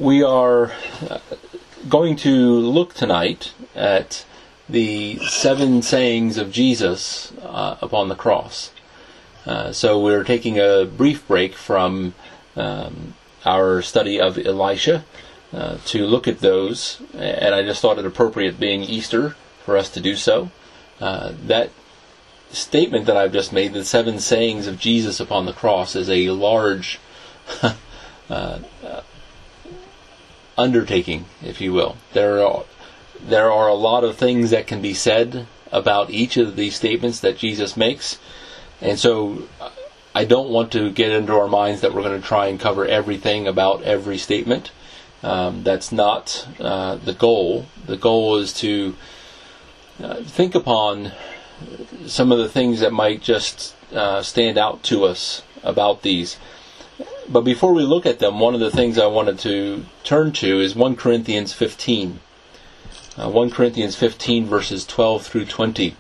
We are going to look tonight at the 7 sayings of Jesus upon the cross. So we're taking a brief break from our study of Elisha to look at those, and I just thought it appropriate, being Easter, for us to do so. That statement that I've just made, the 7 sayings of Jesus upon the cross, is a large undertaking, if you will. There are a lot of things that can be said about each of these statements that Jesus makes, and so I don't want to get into our minds that we're going to try and cover everything about every statement. That's not the goal. The goal is to think upon some of the things that might just stand out to us about these. But before we look at them, one of the things I wanted to turn to is 1 Corinthians 15. 1 Corinthians 15 verses 12 through 20.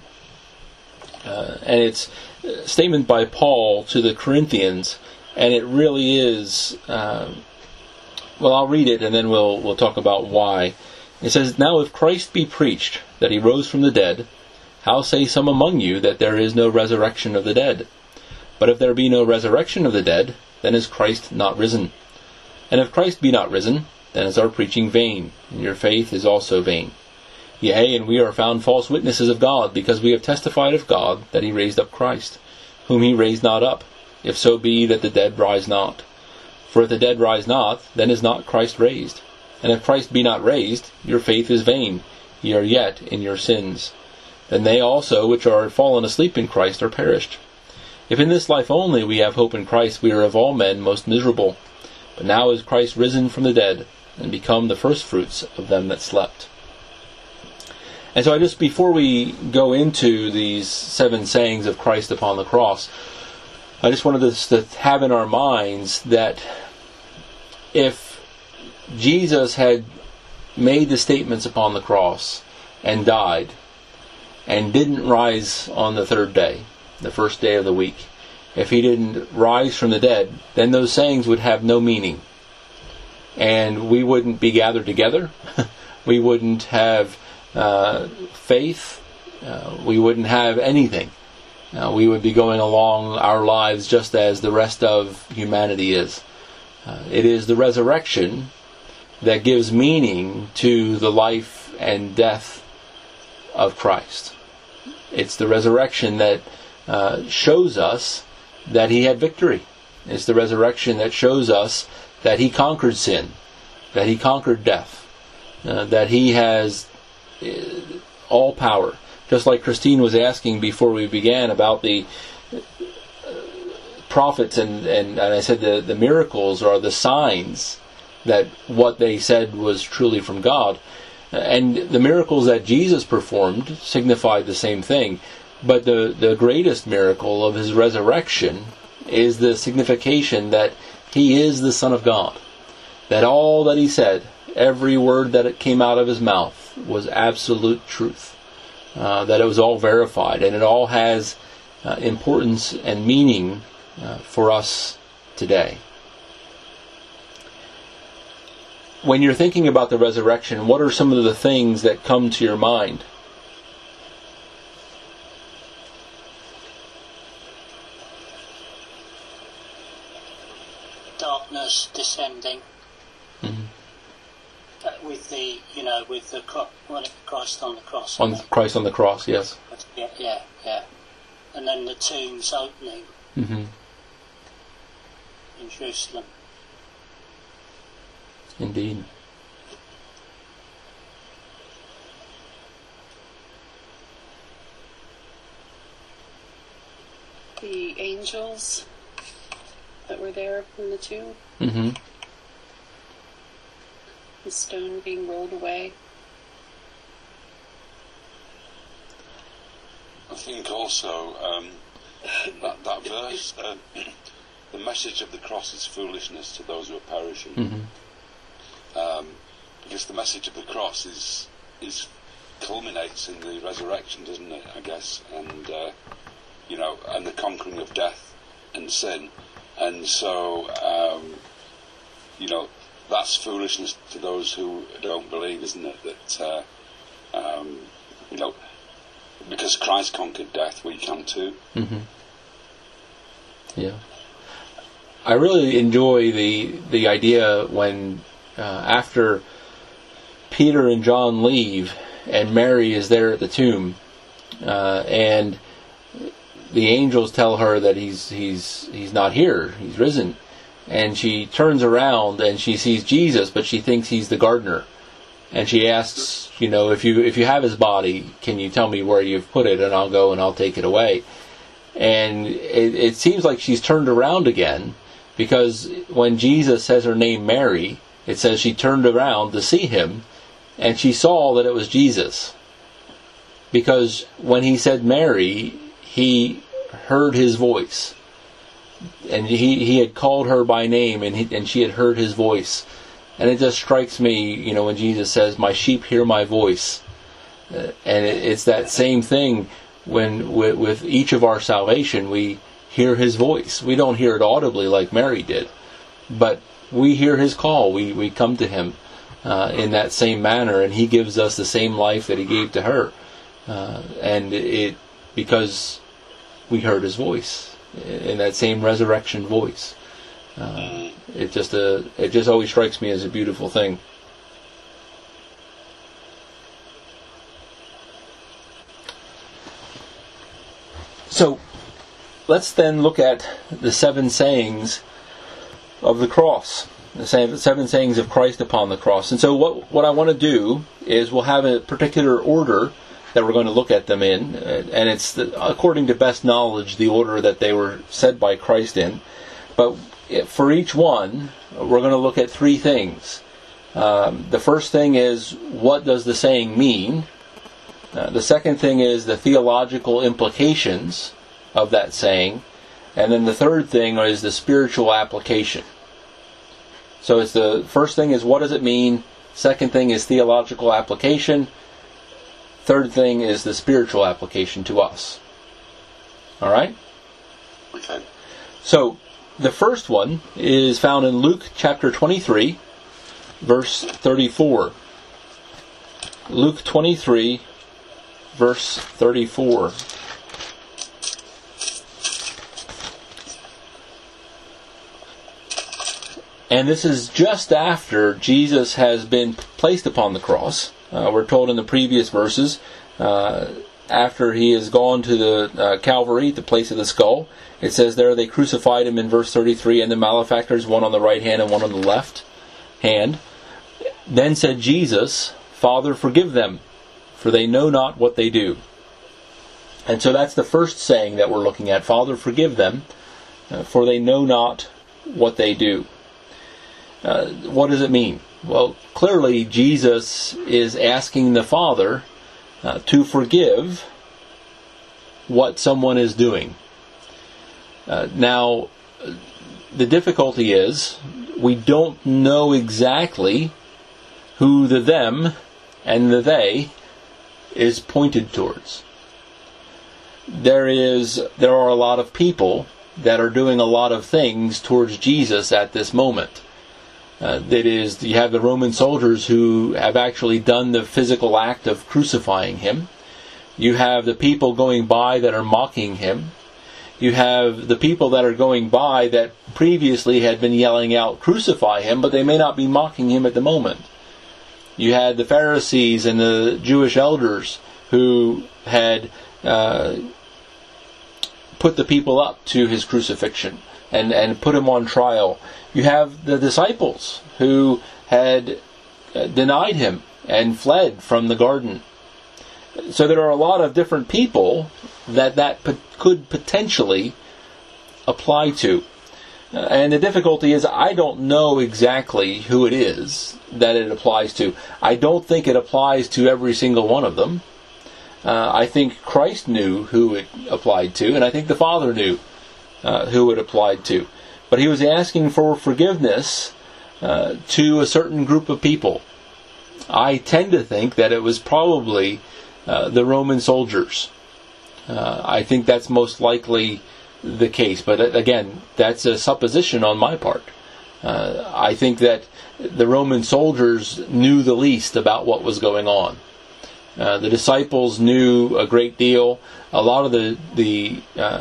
And it's a statement by Paul to the Corinthians, and it really is, well, I'll read it and then we'll talk about why. It says, "Now if Christ be preached that he rose from the dead, how say some among you that there is no resurrection of the dead? But if there be no resurrection of the dead, then is Christ not risen? And if Christ be not risen, then is our preaching vain, and your faith is also vain. Yea, and we are found false witnesses of God, because we have testified of God that he raised up Christ, whom he raised not up, if so be that the dead rise not. For if the dead rise not, then is not Christ raised. And if Christ be not raised, your faith is vain, ye are yet in your sins. Then they also which are fallen asleep in Christ are perished. If in this life only we have hope in Christ, we are of all men most miserable. But now is Christ risen from the dead, and become the firstfruits of them that slept." And so before we go into these 7 sayings of Christ upon the cross, I just wanted us to have in our minds that if Jesus had made the statements upon the cross and died, and didn't rise on the 3rd day, the first day of the week, if he didn't rise from the dead, then those sayings would have no meaning. And we wouldn't be gathered together. We wouldn't have faith. We wouldn't have anything. We would be going along our lives just as the rest of humanity is. It is the resurrection that gives meaning to the life and death of Christ. It's the resurrection that shows us that he had victory. It's the resurrection that shows us that he conquered sin, that he conquered death, that he has all power. Just like Christine was asking before we began about the prophets, and I said the miracles are the signs that what they said was truly from God. And the miracles that Jesus performed signified the same thing. But the greatest miracle of his resurrection is the signification that he is the Son of God. That all that he said, every word that it came out of his mouth, was absolute truth. That it was all verified, and it all has importance and meaning for us today. When you're thinking about the resurrection, what are some of the things that come to your mind? Darkness descending, with the Christ on the cross. Christ on the cross, yes. Yeah. And then the tombs opening in Jerusalem. Indeed. The angels that were there in the tomb. The stone being rolled away. I think also that verse, the message of the cross is foolishness to those who are perishing. Because the message of the cross is culminates in the resurrection, doesn't it? I guess, and and the conquering of death and sin, and so that's foolishness to those who don't believe, isn't it? That you know, because Christ conquered death, we can too. Mm-hmm. Yeah, I really enjoy the idea when after Peter and John leave, and Mary is there at the tomb, and the angels tell her that he's not here, he's risen. And she turns around and she sees Jesus, but she thinks he's the gardener. And she asks, if you have his body, can you tell me where you've put it, and I'll go and I'll take it away. And it seems like she's turned around again, because when Jesus says her name Mary, it says she turned around to see him, and she saw that it was Jesus. Because when he said Mary, he heard his voice. And he had called her by name, and she had heard his voice. And it just strikes me, when Jesus says, "My sheep hear my voice." And it's that same thing when with each of our salvation, we hear his voice. We don't hear it audibly like Mary did, but we hear his call. We come to him in that same manner, and he gives us the same life that he gave to her. And it because we heard his voice. In that same resurrection voice, it just always strikes me as a beautiful thing. So, let's then look at the 7 sayings of the cross, the 7 sayings of Christ upon the cross. And so, what I want to do is we'll have a particular order that we're going to look at them in, and it's according to best knowledge the order that they were said by Christ in. But for each one, we're going to look at 3 things. The first thing is, what does the saying mean? The second thing is the theological implications of that saying, and then the third thing is the spiritual application. So it's the first thing is, what does it mean? Second thing is theological application. Third thing is the spiritual application to us. All right? Okay. So, the first one is found in Luke chapter 23, verse 34. Luke 23, verse 34. And this is just after Jesus has been placed upon the cross. We're told in the previous verses, after he has gone to the Calvary, the place of the skull, it says there they crucified him in verse 33, and the malefactors, one on the right hand and one on the left hand. Then said Jesus, "Father, forgive them, for they know not what they do." And so that's the first saying that we're looking at. Father, forgive them, for they know not what they do. What does it mean? Well, clearly Jesus is asking the Father to forgive what someone is doing. Now, the difficulty is we don't know exactly who the them and the they is pointed towards. There are a lot of people that are doing a lot of things towards Jesus at this moment. That is, you have the Roman soldiers who have actually done the physical act of crucifying him. You have the people going by that are mocking him. You have the people that are going by that previously had been yelling out, "Crucify him," but they may not be mocking him at the moment. You had the Pharisees and the Jewish elders who had put the people up to his crucifixion and put him on trial. You have the disciples who had denied him and fled from the garden. So there are a lot of different people that could potentially apply to. And the difficulty is I don't know exactly who it is that it applies to. I don't think it applies to every single one of them. I think Christ knew who it applied to, and I think the Father knew who it applied to. But he was asking for forgiveness to a certain group of people. I tend to think that it was probably the Roman soldiers. I think that's most likely the case. But again, that's a supposition on my part. I think that the Roman soldiers knew the least about what was going on. The disciples knew a great deal. A lot of the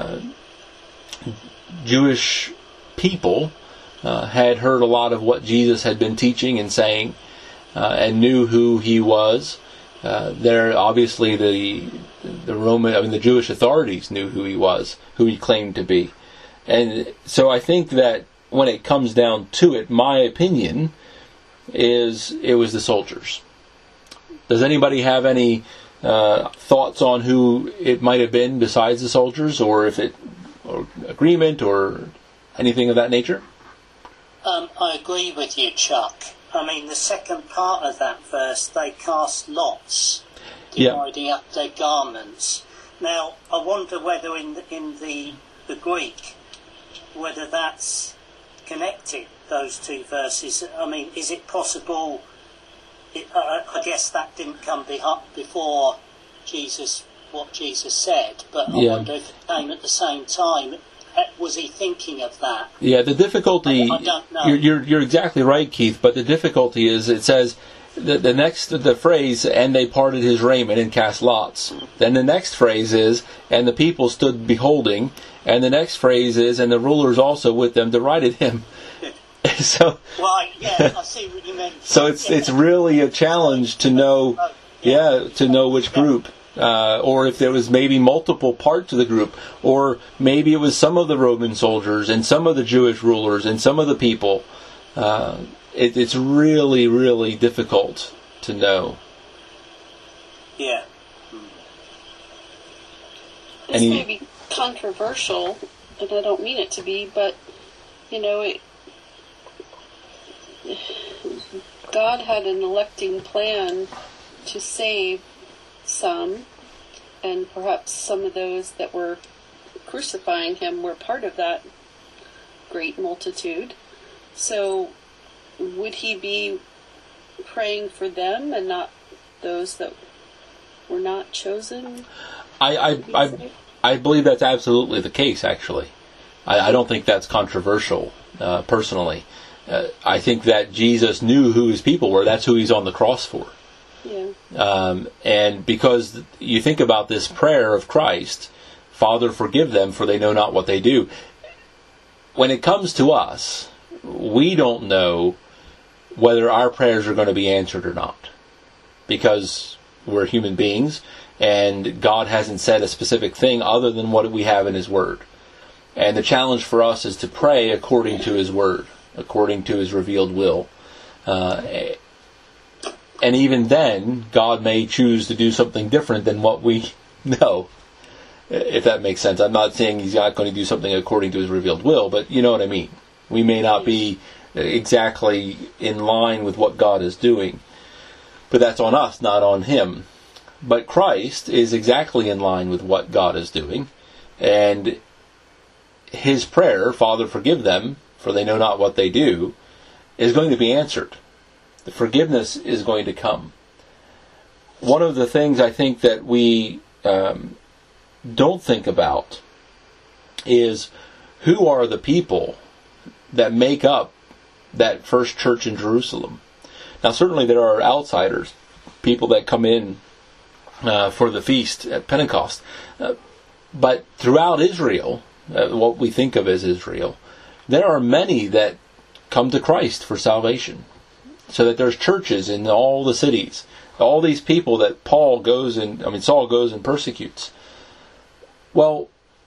Jewish people had heard a lot of what Jesus had been teaching and saying, and knew who he was. There, obviously, the Jewish authorities knew who he was, who he claimed to be, and so I think that when it comes down to it, my opinion is it was the soldiers. Does anybody have any thoughts on who it might have been besides the soldiers, or agreement, or anything of that nature? I agree with you, Chuck. I mean, the second part of that verse, they cast lots, dividing up their garments. Now, I wonder whether in the Greek, whether that's connected, those two verses. I mean, is it possible? I guess that didn't come before what Jesus said, but I wonder if it came at the same time. Was he thinking of that? Yeah, the difficulty. I don't know. You're exactly right, Keith. But the difficulty is, it says the phrase, and they parted his raiment and cast lots. Then the next phrase is, and the people stood beholding. And the next phrase is, and the rulers also with them derided him. So, right, yeah, I see what you mean. So it's really a challenge to know, to know which group, or if there was maybe multiple parts of the group, or maybe it was some of the Roman soldiers and some of the Jewish rulers and some of the people. It's really, really difficult to know. Yeah. This may be controversial, and I don't mean it to be, but God had an electing plan to save some, and perhaps some of those that were crucifying him were part of that great multitude. So would he be praying for them and not those that were not chosen? I believe that's absolutely the case, actually. I don't think that's controversial, personally. I think that Jesus knew who his people were. That's who he's on the cross for. Yeah. And because you think about this prayer of Christ, Father, forgive them, for they know not what they do. When it comes to us, we don't know whether our prayers are going to be answered or not, because we're human beings, and God hasn't said a specific thing other than what we have in his Word. And the challenge for us is to pray according to his Word, according to his revealed will. And even then, God may choose to do something different than what we know, if that makes sense. I'm not saying he's not going to do something according to his revealed will, but you know what I mean. We may not be exactly in line with what God is doing, but that's on us, not on him. But Christ is exactly in line with what God is doing, and his prayer, Father, forgive them, for they know not what they do, is going to be answered. The forgiveness is going to come. One of the things I think that we don't think about is, who are the people that make up that first church in Jerusalem? Now, certainly there are outsiders, people that come in for the feast at Pentecost. But throughout Israel, what we think of as Israel, there are many that come to Christ for salvation. So that there's churches in all the cities. All these people that Saul goes and persecutes. Well,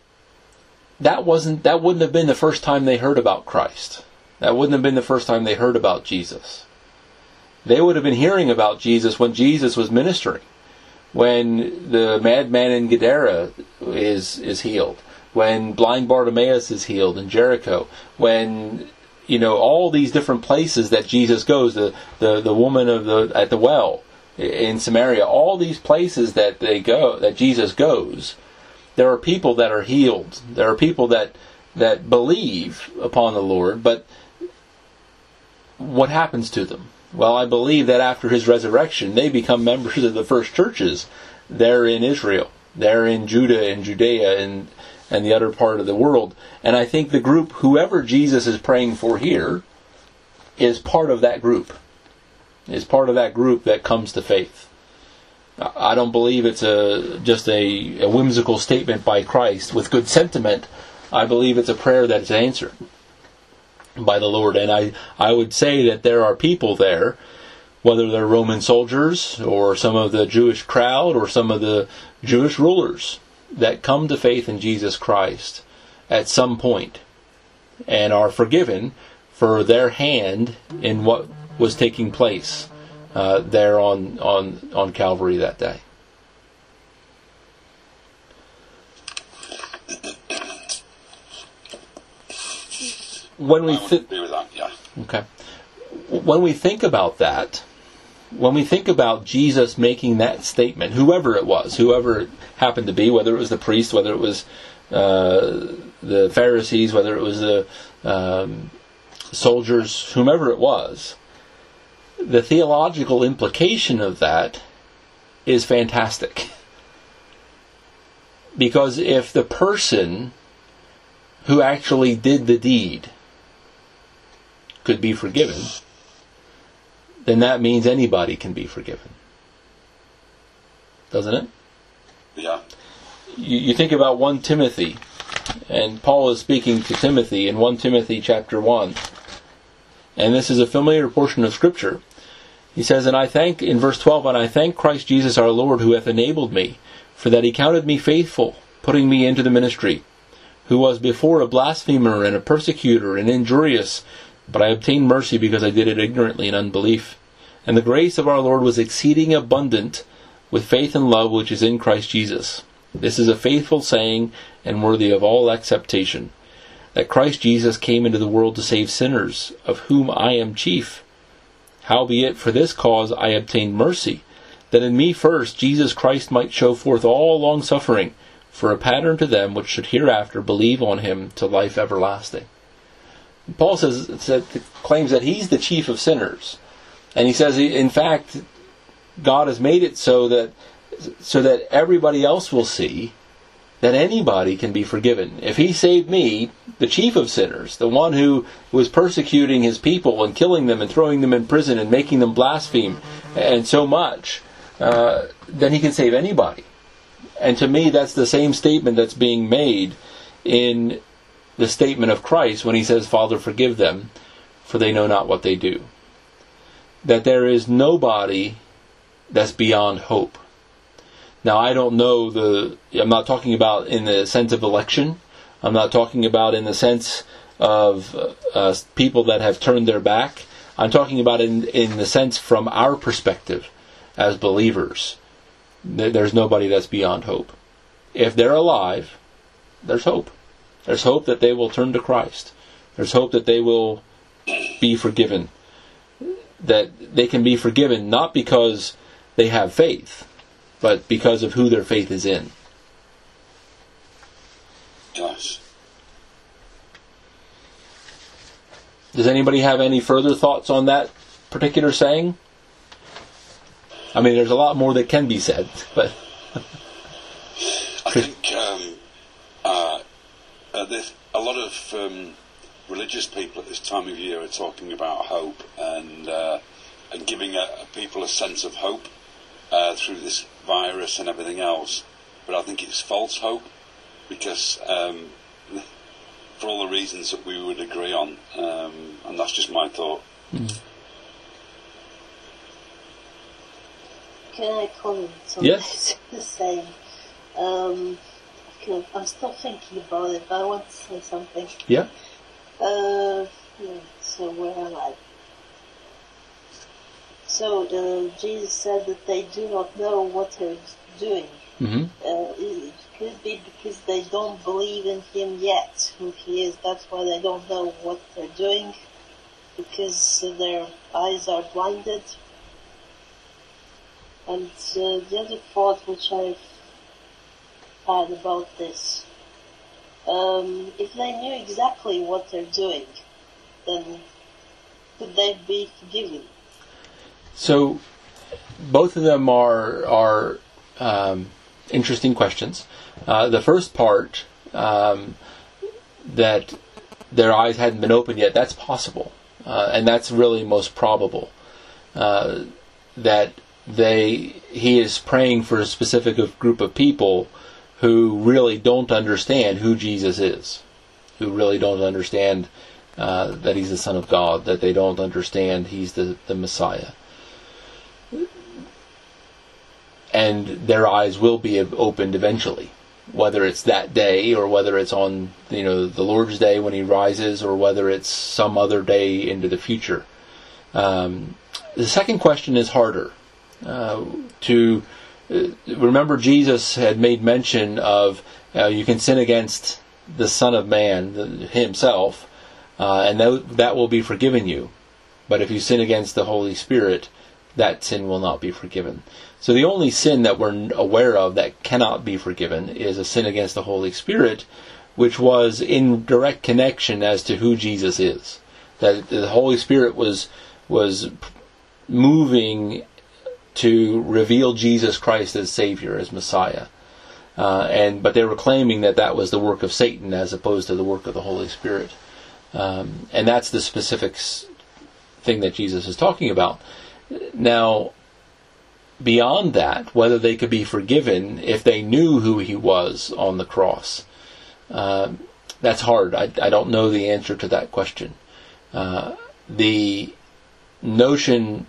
that wouldn't have been the first time they heard about Christ. That wouldn't have been the first time they heard about Jesus. They would have been hearing about Jesus when Jesus was ministering. When the madman in Gadara is healed. When blind Bartimaeus is healed in Jericho. When all these different places that Jesus goes, the woman at the well in Samaria, all these places that Jesus goes, there are people that are healed. There are people that believe upon the Lord, but what happens to them? Well, I believe that after his resurrection, they become members of the first churches there in Israel, there in Judah and Judea and the other part of the world. And I think the group, whoever Jesus is praying for here, is part of that group. Is part of that group that comes to faith. I don't believe it's just a whimsical statement by Christ with good sentiment. I believe it's a prayer that is answered by the Lord. And I would say that there are people there, whether they're Roman soldiers or some of the Jewish crowd or some of the Jewish rulers, that come to faith in Jesus Christ at some point and are forgiven for their hand in what was taking place there on Calvary that day. When we When we think about that, when we think about Jesus making that statement, whoever it was, whoever it happened to be, whether it was the priest, whether it was the Pharisees, whether it was the soldiers, whomever it was, the theological implication of that is fantastic. Because if the person who actually did the deed could be forgiven, then that means anybody can be forgiven. Doesn't it? Yeah. You think about 1 Timothy, and Paul is speaking to Timothy in 1 Timothy chapter 1. And this is a familiar portion of Scripture. He says, in verse 12, and I thank Christ Jesus our Lord, who hath enabled me, for that he counted me faithful, putting me into the ministry, who was before a blasphemer and a persecutor and injurious, but I obtained mercy because I did it ignorantly in unbelief. And the grace of our Lord was exceeding abundant with faith and love which is in Christ Jesus. This is a faithful saying and worthy of all acceptation, that Christ Jesus came into the world to save sinners, of whom I am chief. Howbeit for this cause I obtained mercy, that in me first Jesus Christ might show forth all longsuffering, for a pattern to them which should hereafter believe on him to life everlasting. Paul claims that he's the chief of sinners. And he says, in fact, God has made it so that everybody else will see that anybody can be forgiven. If he saved me, the chief of sinners, the one who was persecuting his people and killing them and throwing them in prison and making them blaspheme and so much, then he can save anybody. And to me, that's the same statement that's being made in the statement of Christ when he says, Father, forgive them, for they know not what they do. That there is nobody that's beyond hope. Now, I don't know I'm not talking about in the sense of election. I'm not talking about in the sense of people that have turned their back. I'm talking about in the sense from our perspective as believers. There's nobody that's beyond hope. If they're alive, there's hope. There's hope that they will turn to Christ. There's hope that they will be forgiven. That they can be forgiven not because they have faith, but because of who their faith is in. Yes. Does anybody have any further thoughts on that particular saying? I mean, there's a lot more that can be said, but I think a lot of religious people at this time of year are talking about hope and giving people a sense of hope through this virus and everything else. But I think it's false hope, because for all the reasons that we would agree on, and that's just my thought. Mm. Can I comment on yes. the saying? I'm still thinking about it, but I want to say something. Yeah. So where am I? So Jesus said that they do not know what they're doing. Mm-hmm. It could be because they don't believe in Him yet, who He is. That's why they don't know what they're doing, because their eyes are blinded. And the other thought which I've had about this, if they knew exactly what they're doing, then could they be forgiven? So, both of them are interesting questions. The first part, that their eyes hadn't been opened yet, that's possible. and that's really most probable, that he is praying for a specific group of people who really don't understand who Jesus is, who really don't understand that he's the Son of God, that they don't understand he's the Messiah. And their eyes will be opened eventually, whether it's that day or whether it's on the Lord's Day when he rises, or whether it's some other day into the future. The second question is harder. To remember, Jesus had made mention of you can sin against the Son of Man himself, and that will be forgiven you. But if you sin against the Holy Spirit, that sin will not be forgiven. So the only sin that we're aware of that cannot be forgiven is a sin against the Holy Spirit, which was in direct connection as to who Jesus is. That the Holy Spirit was moving to reveal Jesus Christ as Savior, as Messiah. But they were claiming that was the work of Satan as opposed to the work of the Holy Spirit. And that's the specific thing that Jesus is talking about. Now, beyond that, whether they could be forgiven if they knew who he was on the cross, that's hard. I don't know the answer to that question. The notion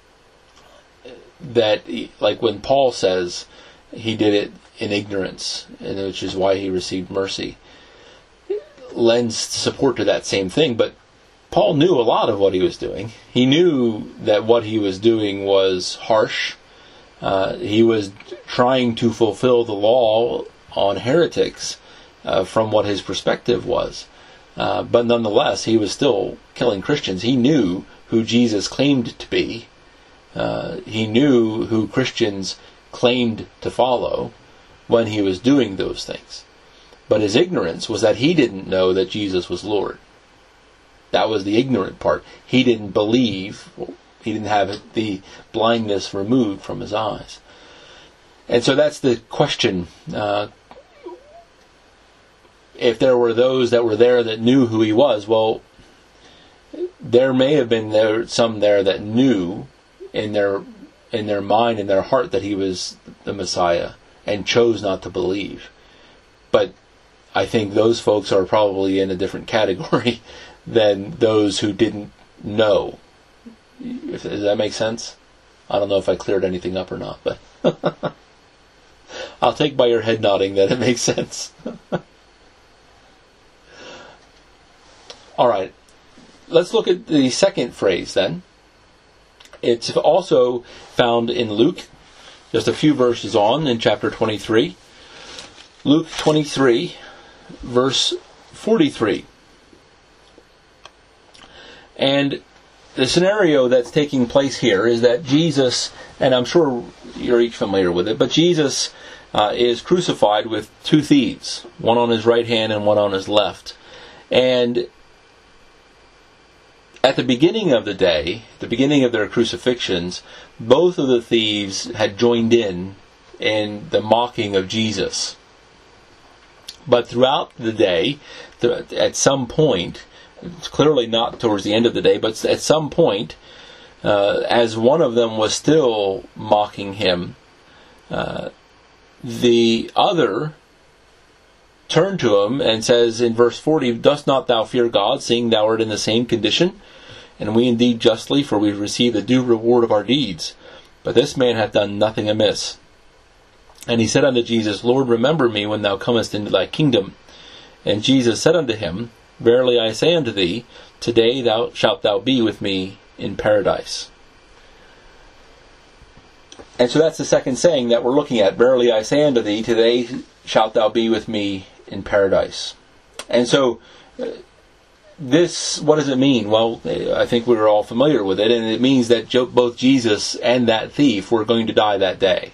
that, like when Paul says he did it in ignorance, and which is why he received mercy, lends support to that same thing. But Paul knew a lot of what he was doing. He knew that what he was doing was harsh. He was trying to fulfill the law on heretics from what his perspective was. But nonetheless, he was still killing Christians. He knew who Jesus claimed to be. He knew who Christians claimed to follow when he was doing those things. But his ignorance was that he didn't know that Jesus was Lord. That was the ignorant part. He didn't believe. He didn't have the blindness removed from his eyes. And so that's the question. If there were those that were there that knew who he was, well, there may have been some there that knew in their mind, in their heart, that he was the Messiah and chose not to believe. But I think those folks are probably in a different category than those who didn't know. Does that make sense? I don't know if I cleared anything up or not, but I'll take by your head nodding that it makes sense. All right. Let's look at the second phrase then. It's also found in Luke, just a few verses on, in chapter 23. Luke 23, verse 43. And the scenario that's taking place here is that Jesus, and I'm sure you're each familiar with it, but Jesus is crucified with two thieves, one on his right hand and one on his left. And at the beginning of the day, the beginning of their crucifixions, both of the thieves had joined in the mocking of Jesus. But throughout the day, at some point, it's clearly not towards the end of the day, but at some point, as one of them was still mocking him, the other turned to him and says in verse 40, "Dost not thou fear God, seeing thou art in the same condition? And we indeed justly, for we receive the due reward of our deeds. But this man hath done nothing amiss." And he said unto Jesus, "Lord, remember me when thou comest into thy kingdom." And Jesus said unto him, "Verily I say unto thee, today shalt thou be with me in paradise." And so that's the second saying that we're looking at. Verily I say unto thee, today shalt thou be with me in paradise. And so what does it mean? Well, I think we're all familiar with it, and it means that both Jesus and that thief were going to die that day.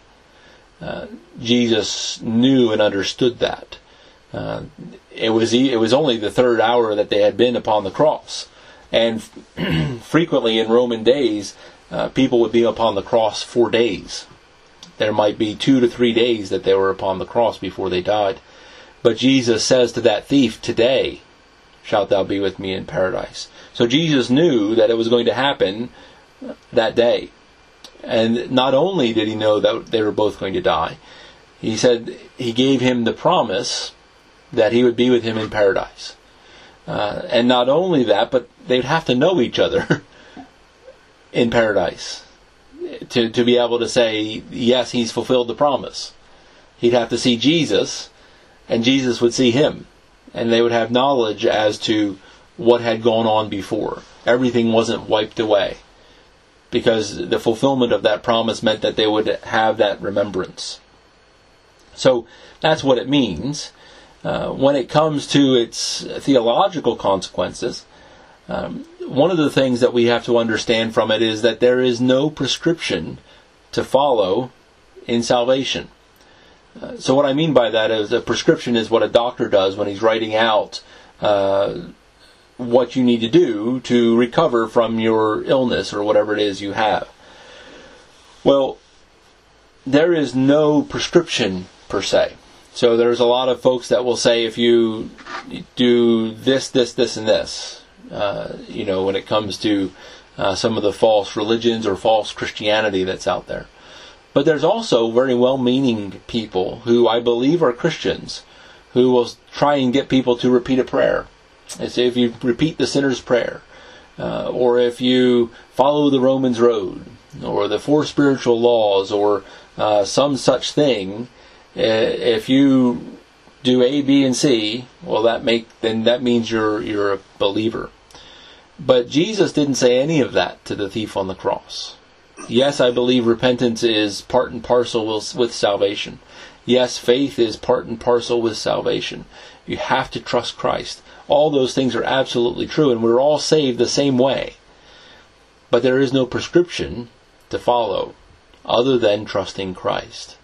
Jesus knew and understood that. It was only the third hour that they had been upon the cross. And frequently in Roman days, people would be upon the cross 4 days. There might be 2 to 3 days that they were upon the cross before they died. But Jesus says to that thief, "Today shalt thou be with me in paradise." So Jesus knew that it was going to happen that day. And not only did he know that they were both going to die, he said he gave him the promise that he would be with him in paradise. And not only that, but they'd have to know each other in paradise to be able to say, yes, he's fulfilled the promise. He'd have to see Jesus, and Jesus would see him. And they would have knowledge as to what had gone on before. Everything wasn't wiped away, because the fulfillment of that promise meant that they would have that remembrance. So that's what it means. When it comes to its theological consequences, one of the things that we have to understand from it is that there is no prescription to follow in salvation. So what I mean by that is a prescription is what a doctor does when he's writing out what you need to do to recover from your illness or whatever it is you have. Well, there is no prescription per se. So there's a lot of folks that will say if you do this, this, this, and this, when it comes to some of the false religions or false Christianity that's out there. But there's also very well-meaning people who I believe are Christians who will try and get people to repeat a prayer. They say if you repeat the sinner's prayer, or if you follow the Romans road, or the 4 spiritual laws, or some such thing, if you do A, B, and C, well, that means you're a believer. But Jesus didn't say any of that to the thief on the cross. Yes, I believe repentance is part and parcel with salvation. Yes, faith is part and parcel with salvation. You have to trust Christ. All those things are absolutely true, and we're all saved the same way. But there is no prescription to follow other than trusting Christ.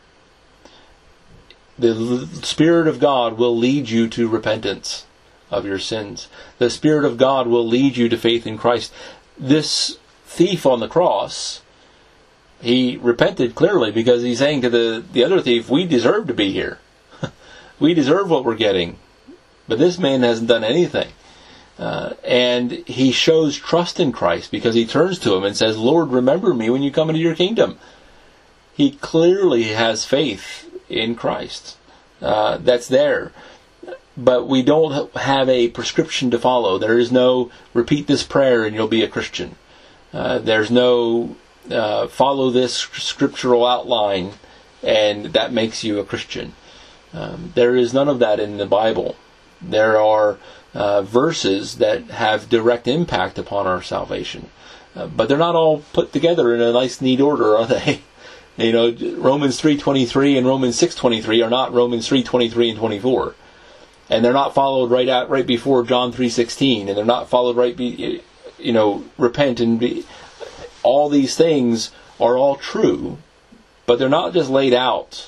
The Spirit of God will lead you to repentance of your sins. The Spirit of God will lead you to faith in Christ. This thief on the cross, he repented clearly because he's saying to the other thief, we deserve to be here. We deserve what we're getting. But this man hasn't done anything. And he shows trust in Christ because he turns to him and says, Lord, remember me when you come into your kingdom. He clearly has faith in Christ. That's there. But we don't have a prescription to follow. There is no repeat this prayer and you'll be a Christian. There's no follow this scriptural outline and that makes you a Christian. There is none of that in the Bible. There are verses that have direct impact upon our salvation. But they're not all put together in a nice, neat order, are they? Romans 3:23 and Romans 6:23 are not Romans 3:23 and 24. And they're not followed right before John 3:16. And they're not followed repent and be. All these things are all true. But they're not just laid out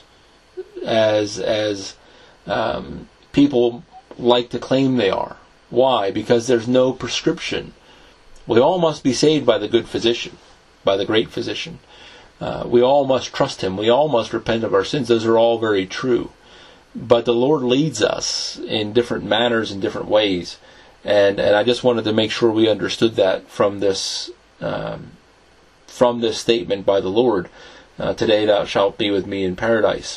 as people like to claim they are. Why? Because there's no prescription. We all must be saved by the good physician, by the great physician. We all must trust him. We all must repent of our sins. Those are all very true. But the Lord leads us in different manners and different ways. And I just wanted to make sure we understood that from this statement by the Lord. Today thou shalt be with me in paradise.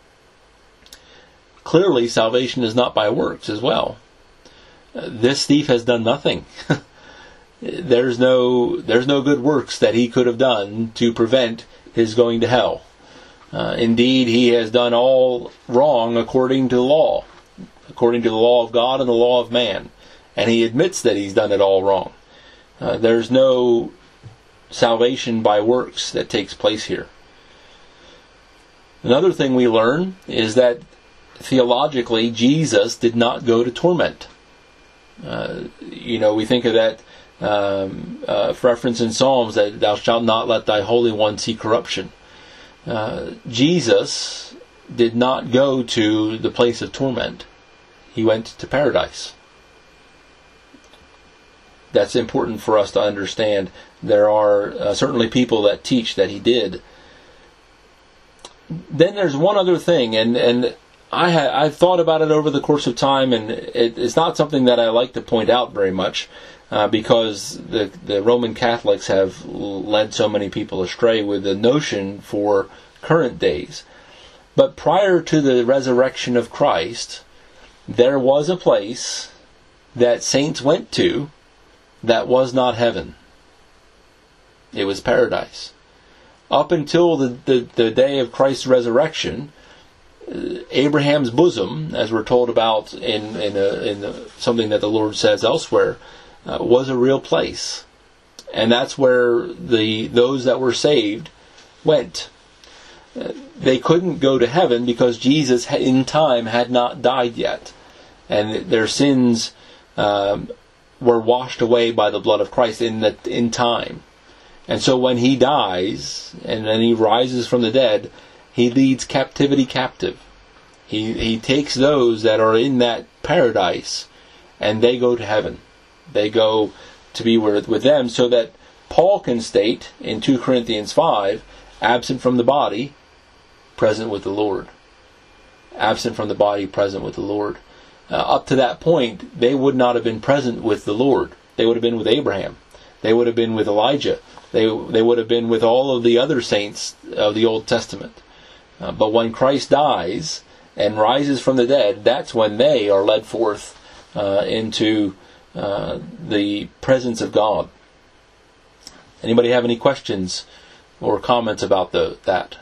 Clearly, salvation is not by works as well. This thief has done nothing. There's no good works that he could have done to prevent his going to hell. Indeed, he has done all wrong according to the law of God and the law of man. And he admits that he's done it all wrong. There's no salvation by works that takes place here. Another thing we learn is that theologically, Jesus did not go to torment. We think of that reference in Psalms that thou shalt not let thy Holy One see corruption. Jesus did not go to the place of torment. He went to paradise. That's important for us to understand. There are certainly people that teach that he did. Then there's one other thing, and I've thought about it over the course of time, and it's not something that I like to point out very much. because the Roman Catholics have led so many people astray with the notion for current days. But prior to the resurrection of Christ, there was a place that saints went to that was not heaven. It was paradise. Up until the day of Christ's resurrection, Abraham's bosom, as we're told about in something that the Lord says elsewhere, was a real place. And that's where those that were saved went. They couldn't go to heaven because Jesus in time had not died yet. And their sins were washed away by the blood of Christ in time. And so when he dies and then he rises from the dead, he leads captivity captive. He takes those that are in that paradise and they go to heaven. They go to be with them, so that Paul can state in 2 Corinthians 5, absent from the body, present with the Lord. Absent from the body, present with the Lord. Up to that point, they would not have been present with the Lord. They would have been with Abraham. They would have been with Elijah. They would have been with all of the other saints of the Old Testament. But when Christ dies and rises from the dead, that's when they are led forth into the presence of God. Anybody have any questions or comments about that?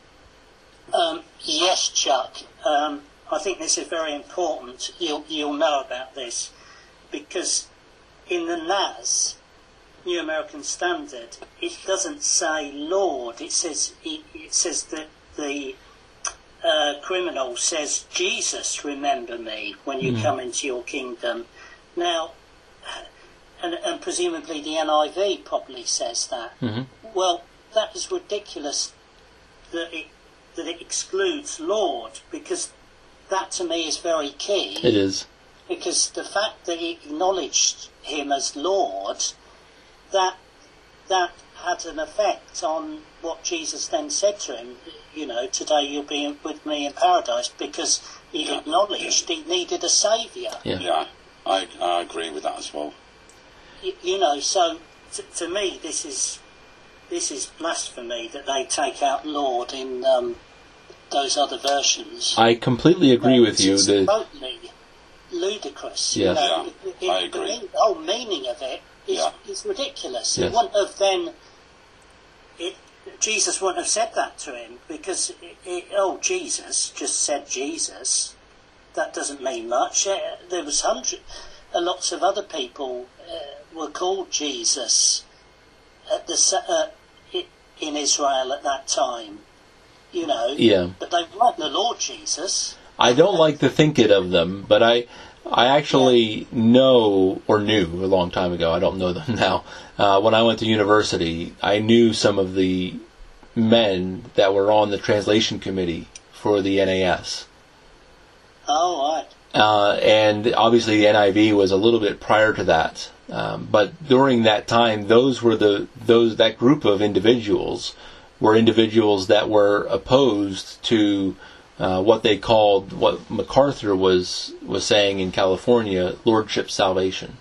Yes, Chuck. I think this is very important. You'll know about this because in the NAS, New American Standard, it doesn't say Lord. It says that the criminal says, Jesus, remember me when you come into your kingdom. Now, and presumably the NIV probably says that. Mm-hmm. Well, that is ridiculous that it excludes Lord, because that to me is very key. It is. Because the fact that he acknowledged him as Lord, that had an effect on what Jesus then said to him, today you'll be with me in paradise, because he acknowledged he needed a saviour. Yeah, I agree with that as well. So to me this is blasphemy that they take out Lord in those other versions. I completely agree with you. It's totally ludicrous. Yes. I agree. The whole meaning of it is ridiculous. Yes. It wouldn't have then. Jesus wouldn't have said that to him, because Jesus just said Jesus. That doesn't mean much. There was lots of other people were called Jesus in Israel at that time. But they weren't the Lord Jesus. I don't like to think it of them, but I actually know, or knew a long time ago, I don't know them now, when I went to university, I knew some of the men that were on the translation committee for the NAS. Oh, right. And obviously the NIV was a little bit prior to that. But during that time, that group of individuals were individuals that were opposed to what they called, what MacArthur was saying in California, lordship salvation.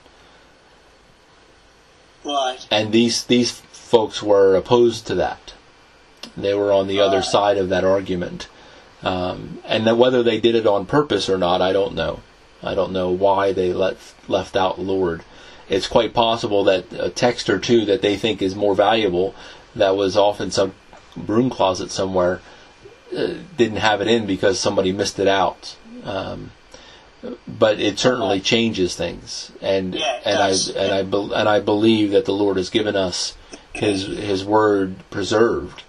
Right. And these folks were opposed to that. They were on the other side of that argument. And then whether they did it on purpose or not, I don't know. I don't know why they left out Lord. It's quite possible that a text or two that they think is more valuable, that was off in some broom closet somewhere, didn't have it in because somebody missed it out. But it certainly changes things, and I believe that the Lord has given us His word preserved.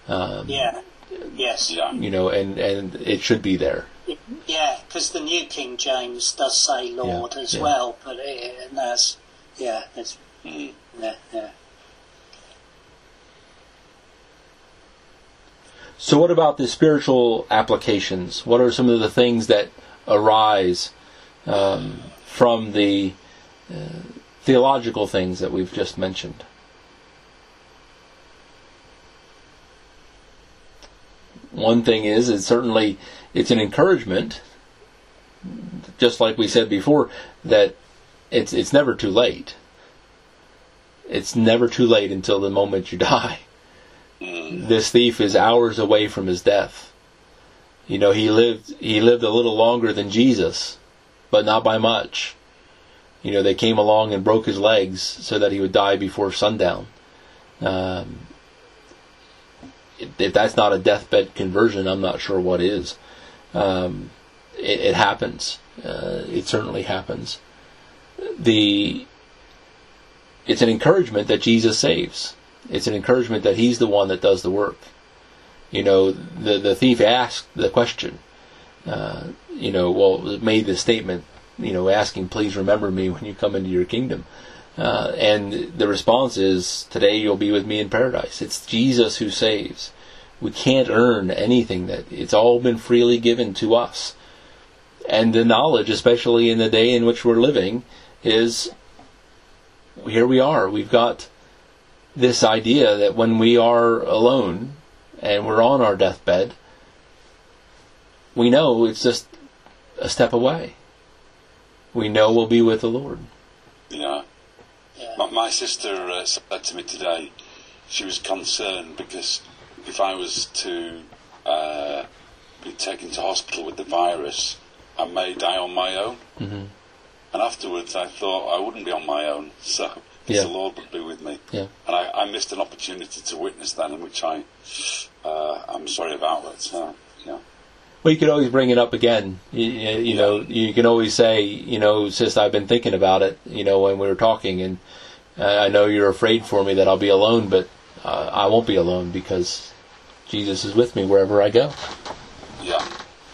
Yes. And it should be there. Yeah, because the New King James does say Lord as well, but it's So what about the spiritual applications? What are some of the things that arise from the theological things that we've just mentioned? One thing is it's an encouragement, just like we said before, that it's never too late. it's never too late until the moment you die. This thief is hours away from his death. He lived a little longer than Jesus, but not by much. They came along and broke his legs so that he would die before sundown. If that's not a deathbed conversion, I'm not sure what is. It happens. It certainly happens. It's an encouragement that Jesus saves. It's an encouragement that He's the one that does the work. The thief asked the question. Made the statement, asking, "Please remember me when you come into your kingdom." And the response is, "Today you'll be with me in paradise." It's Jesus who saves. We can't earn anything. That it's all been freely given to us. And the knowledge, especially in the day in which we're living, is here we are. We've got this idea that when we are alone and we're on our deathbed, we know it's just a step away. We know we'll be with the Lord. Yeah. My sister said to me today, she was concerned because if I was to be taken to hospital with the virus, I may die on my own. Mm-hmm. And afterwards I thought I wouldn't be on my own, so the Lord would be with me. Yeah. And I missed an opportunity to witness that, in which I'm sorry about that. So, yeah. Well, you could always bring it up again. You can always say, sis, I've been thinking about it, when we were talking, and I know you're afraid for me that I'll be alone, but I won't be alone because Jesus is with me wherever I go. Yeah.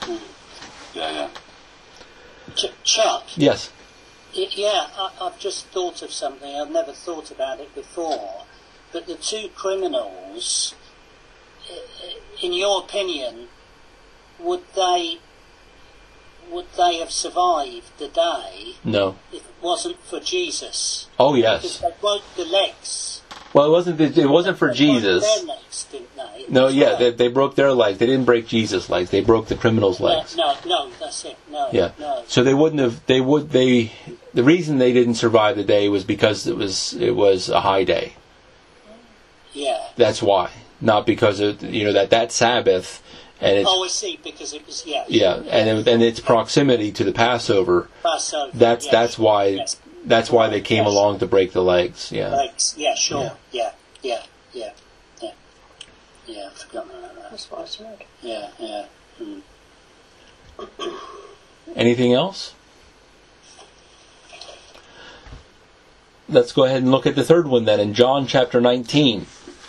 Chuck? Yes. I've just thought of something. I've never thought about it before. But the two criminals, in your opinion, would they have survived the day? No. If it wasn't for Jesus? Oh, yes. Because they broke the legs. Well, it wasn't for Jesus. They broke their legs, didn't they? No, they broke their legs. They didn't break Jesus' legs. They broke the criminals' legs. No, that's it. No. So they wouldn't have. The reason they didn't survive the day was because it was a high day. Yeah. That's why, not because of that Sabbath. And it's, I see, because it was and its proximity to the Passover. That's why. That's why they came along to break the legs. Yeah. Legs. Yeah. Sure. Yeah. I've forgotten about that. That's what I said. Yeah. Mm. Anything else? Let's go ahead and look at the third one then, in John chapter 19.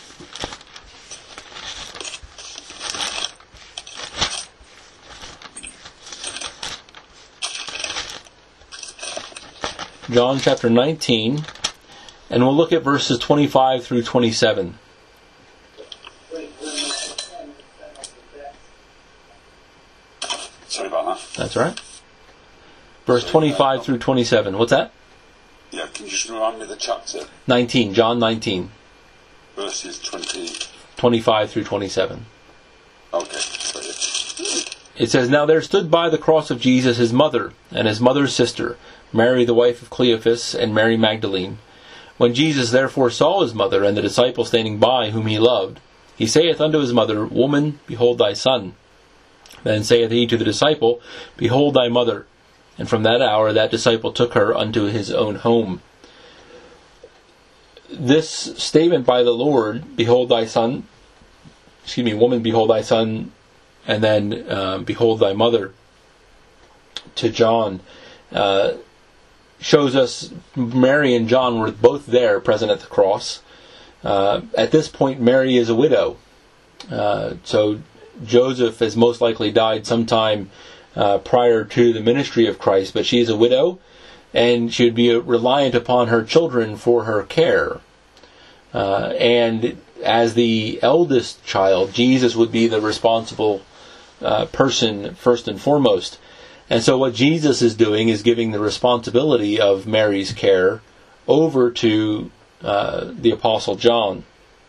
John chapter 19, and we'll look at verses 25 through 27. Sorry about that. That's all right. Verse 25 through 27. What's that? Yeah, can you just remind me of the chapter? 19, John 19. Verses 25 through 27. Okay. It says, "Now there stood by the cross of Jesus his mother, and his mother's sister, Mary the wife of Cleophas, and Mary Magdalene. When Jesus therefore saw his mother, and the disciple standing by, whom he loved, he saith unto his mother, Woman, behold thy son. Then saith he to the disciple, Behold thy mother. And from that hour that disciple took her unto his own home." This statement by the Lord, "Behold thy son," woman, behold thy son, and then behold thy mother, to John, shows us Mary and John were both there, present at the cross. At this point, Mary is a widow. So Joseph has most likely died sometime prior to the ministry of Christ, but she is a widow, and she would be reliant upon her children for her care. And as the eldest child, Jesus would be the responsible person first and foremost. And so what Jesus is doing is giving the responsibility of Mary's care over to the Apostle John.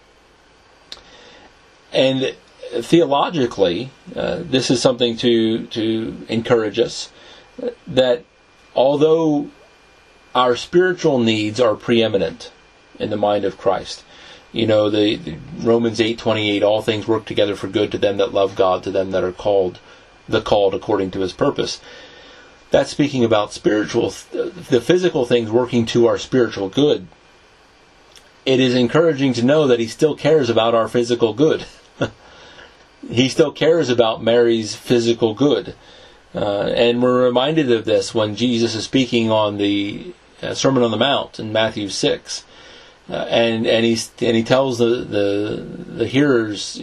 And theologically, this is something to encourage us, that although our spiritual needs are preeminent, in the mind of Christ. The Romans 8:28, all things work together for good to them that love God, to them that are called according to his purpose. That's speaking about the physical things working to our spiritual good. It is encouraging to know that he still cares about our physical good. He still cares about Mary's physical good. And we're reminded of this when Jesus is speaking on the Sermon on the Mount in Matthew 6. And he tells the hearers,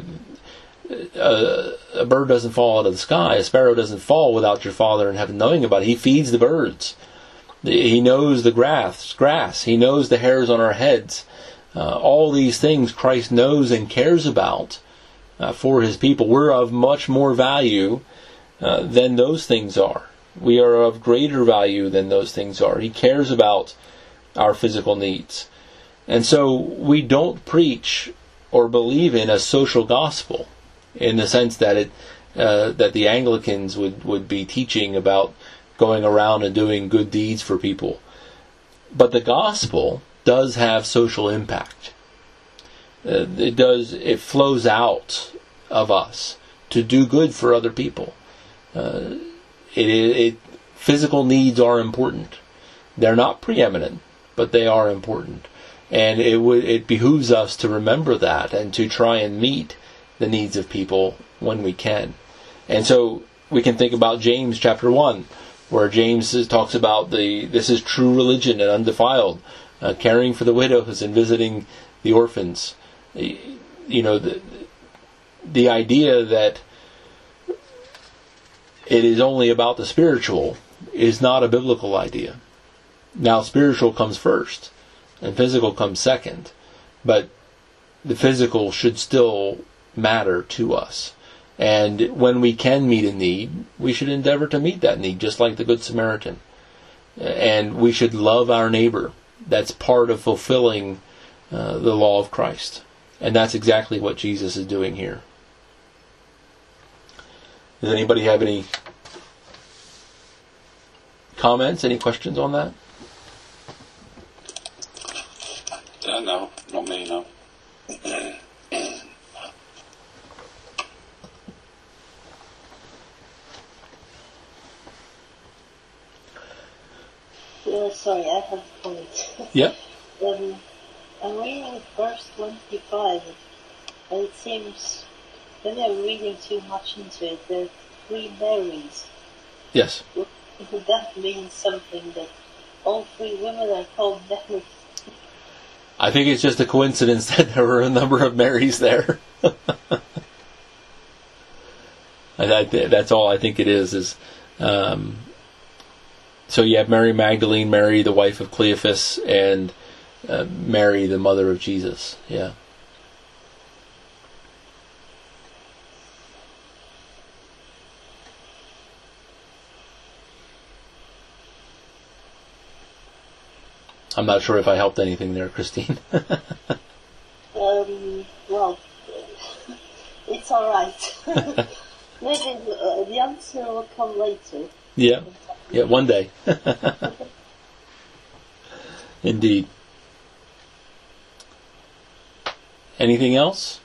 a bird doesn't fall out of the sky, a sparrow doesn't fall without your Father in heaven knowing about it. He feeds the birds. He knows the grass. He knows the hairs on our heads. All these things Christ knows and cares about for his people. We're of much more value than those things are. We are of greater value than those things are. He cares about our physical needs. And so we don't preach or believe in a social gospel in the sense that that the Anglicans would be teaching about going around and doing good deeds for people. But the gospel does have social impact. It flows out of us to do good for other people. Physical needs are important. They're not preeminent, but they are important. And it behooves us to remember that and to try and meet the needs of people when we can. And so we can think about James chapter 1, where James talks about this is true religion and undefiled, caring for the widows and visiting the orphans. The idea that it is only about the spiritual is not a biblical idea. Now, spiritual comes first, and physical comes second, but the physical should still matter to us. And when we can meet a need, we should endeavor to meet that need, just like the Good Samaritan. And we should love our neighbor. That's part of fulfilling the law of Christ. And that's exactly what Jesus is doing here. Does anybody have any comments, any questions on that? No, not me, no. Sorry, I have a point. Yeah. I'm reading verse 25, and it seems, maybe I'm reading too much into it, there are 3 Marys. Yes. Would that mean something, that all 3 women are called Mary? I think it's just a coincidence that there were a number of Marys there. And that's all I think it is. So you have Mary Magdalene, Mary the wife of Cleophas, and Mary the mother of Jesus. Yeah. I'm not sure if I helped anything there, Christine. Well, it's all right. Maybe the answer will come later. Yeah, one day. Indeed. Anything else?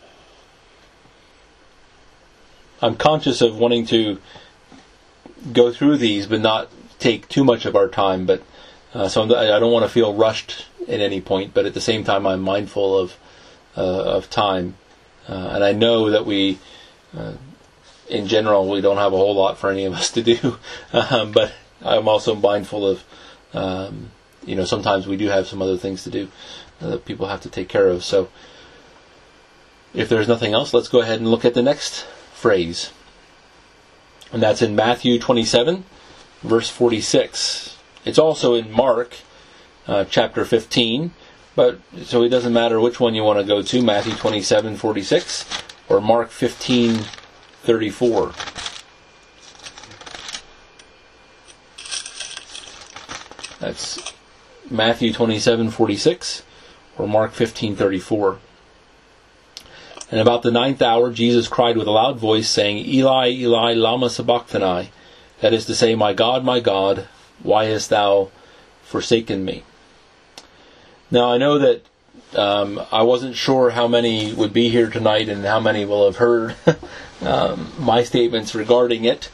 I'm conscious of wanting to go through these, but not take too much of our time. But so I don't want to feel rushed at any point. But at the same time, I'm mindful of time, and I know that we. In general, we don't have a whole lot for any of us to do, but I'm also mindful of, sometimes we do have some other things to do that people have to take care of. So if there's nothing else, let's go ahead and look at the next phrase. And that's in Matthew 27, verse 46. It's also in Mark chapter 15, but so it doesn't matter which one you want to go to, Matthew 27, 46, or Mark 15, 34. That's Matthew 27:46 or Mark 15:34. And about the 9th hour, Jesus cried with a loud voice, saying, Eli, Eli, lama sabachthani? That is to say, my God, why hast thou forsaken me? Now, I know that I wasn't sure how many would be here tonight and how many will have heard my statements regarding it.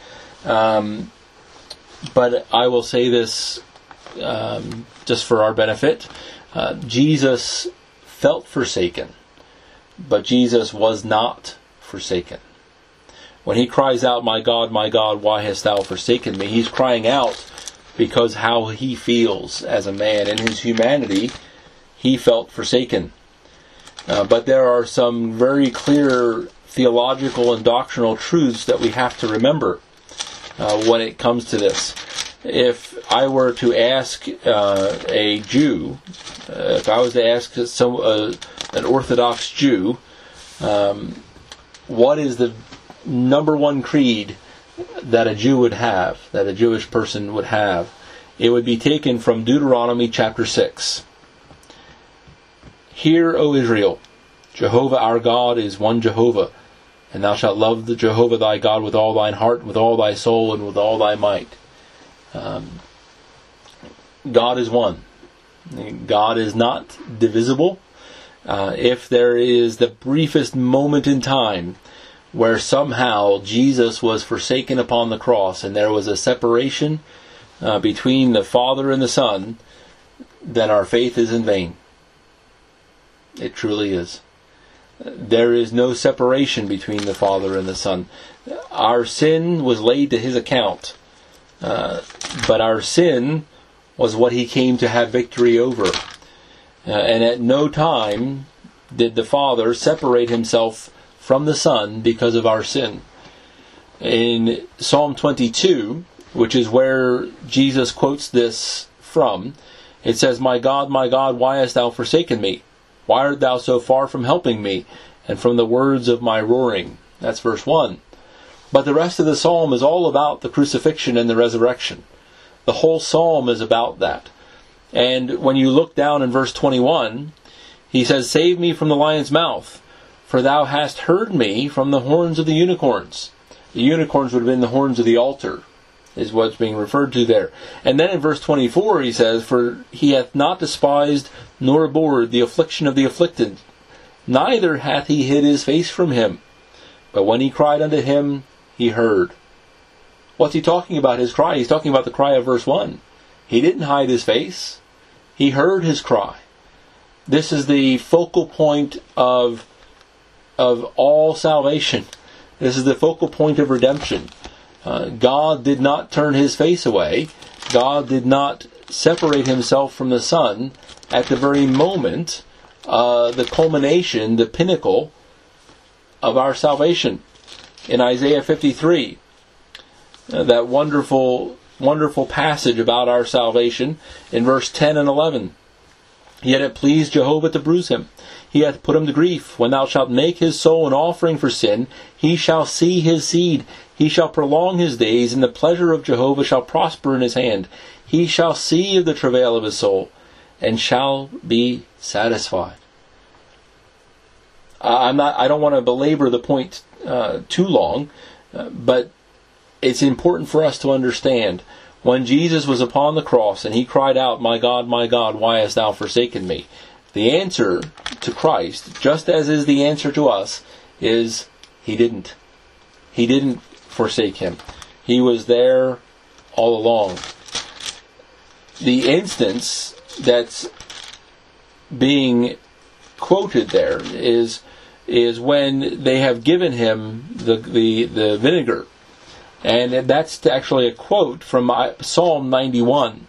But I will say this just for our benefit. Jesus felt forsaken, but Jesus was not forsaken. When he cries out, my God, why hast thou forsaken me?" He's crying out because how he feels as a man. In his humanity, he felt forsaken. But there are some very clear theological and doctrinal truths that we have to remember when it comes to this. If I were to ask a Jew, if I was to ask an Orthodox Jew, what is the number one creed that a Jew would have, that a Jewish person would have, it would be taken from Deuteronomy chapter 6. "Hear, O Israel, Jehovah our God is one Jehovah, and thou shalt love the Jehovah thy God with all thine heart, with all thy soul, and with all thy might." God is one. God is not divisible. If there is the briefest moment in time where somehow Jesus was forsaken upon the cross and there was a separation between the Father and the Son, then our faith is in vain. It truly is. There is no separation between the Father and the Son. Our sin was laid to his account, but our sin was what he came to have victory over. And at no time did the Father separate himself from the Son because of our sin. In Psalm 22, which is where Jesus quotes this from, it says, my God, why hast thou forsaken me? Why art thou so far from helping me, and from the words of my roaring?" That's verse 1. But the rest of the psalm is all about the crucifixion and the resurrection. The whole psalm is about that. And when you look down in verse 21, he says, "Save me from the lion's mouth, for thou hast heard me from the horns of the unicorns." The unicorns would have been the horns of the altar, is what's being referred to there. And then in verse 24 he says, "For he hath not despised nor abhorred the affliction of the afflicted, neither hath he hid his face from him. But when he cried unto him, he heard." What's he talking about, his cry? He's talking about the cry of verse 1. He didn't hide his face. He heard his cry. This is the focal point of all salvation. This is the focal point of redemption. God did not turn his face away. God did not separate himself from the Son at the very moment, the culmination, the pinnacle of our salvation. In Isaiah 53, that wonderful passage about our salvation, in verse 10 and 11. "Yet it pleased Jehovah to bruise him. He hath put him to grief. When thou shalt make his soul an offering for sin, he shall see his seed. He shall prolong his days, and the pleasure of Jehovah shall prosper in his hand. He shall see of the travail of his soul, and shall be satisfied." I don't want to belabor the point too long, but it's important for us to understand when Jesus was upon the cross and he cried out, my God, why hast thou forsaken me?" The answer to Christ, just as is the answer to us, is he didn't. He didn't forsake him. He was there all along. The instance that's being quoted there is when they have given him the vinegar. And that's actually a quote from Psalm 91.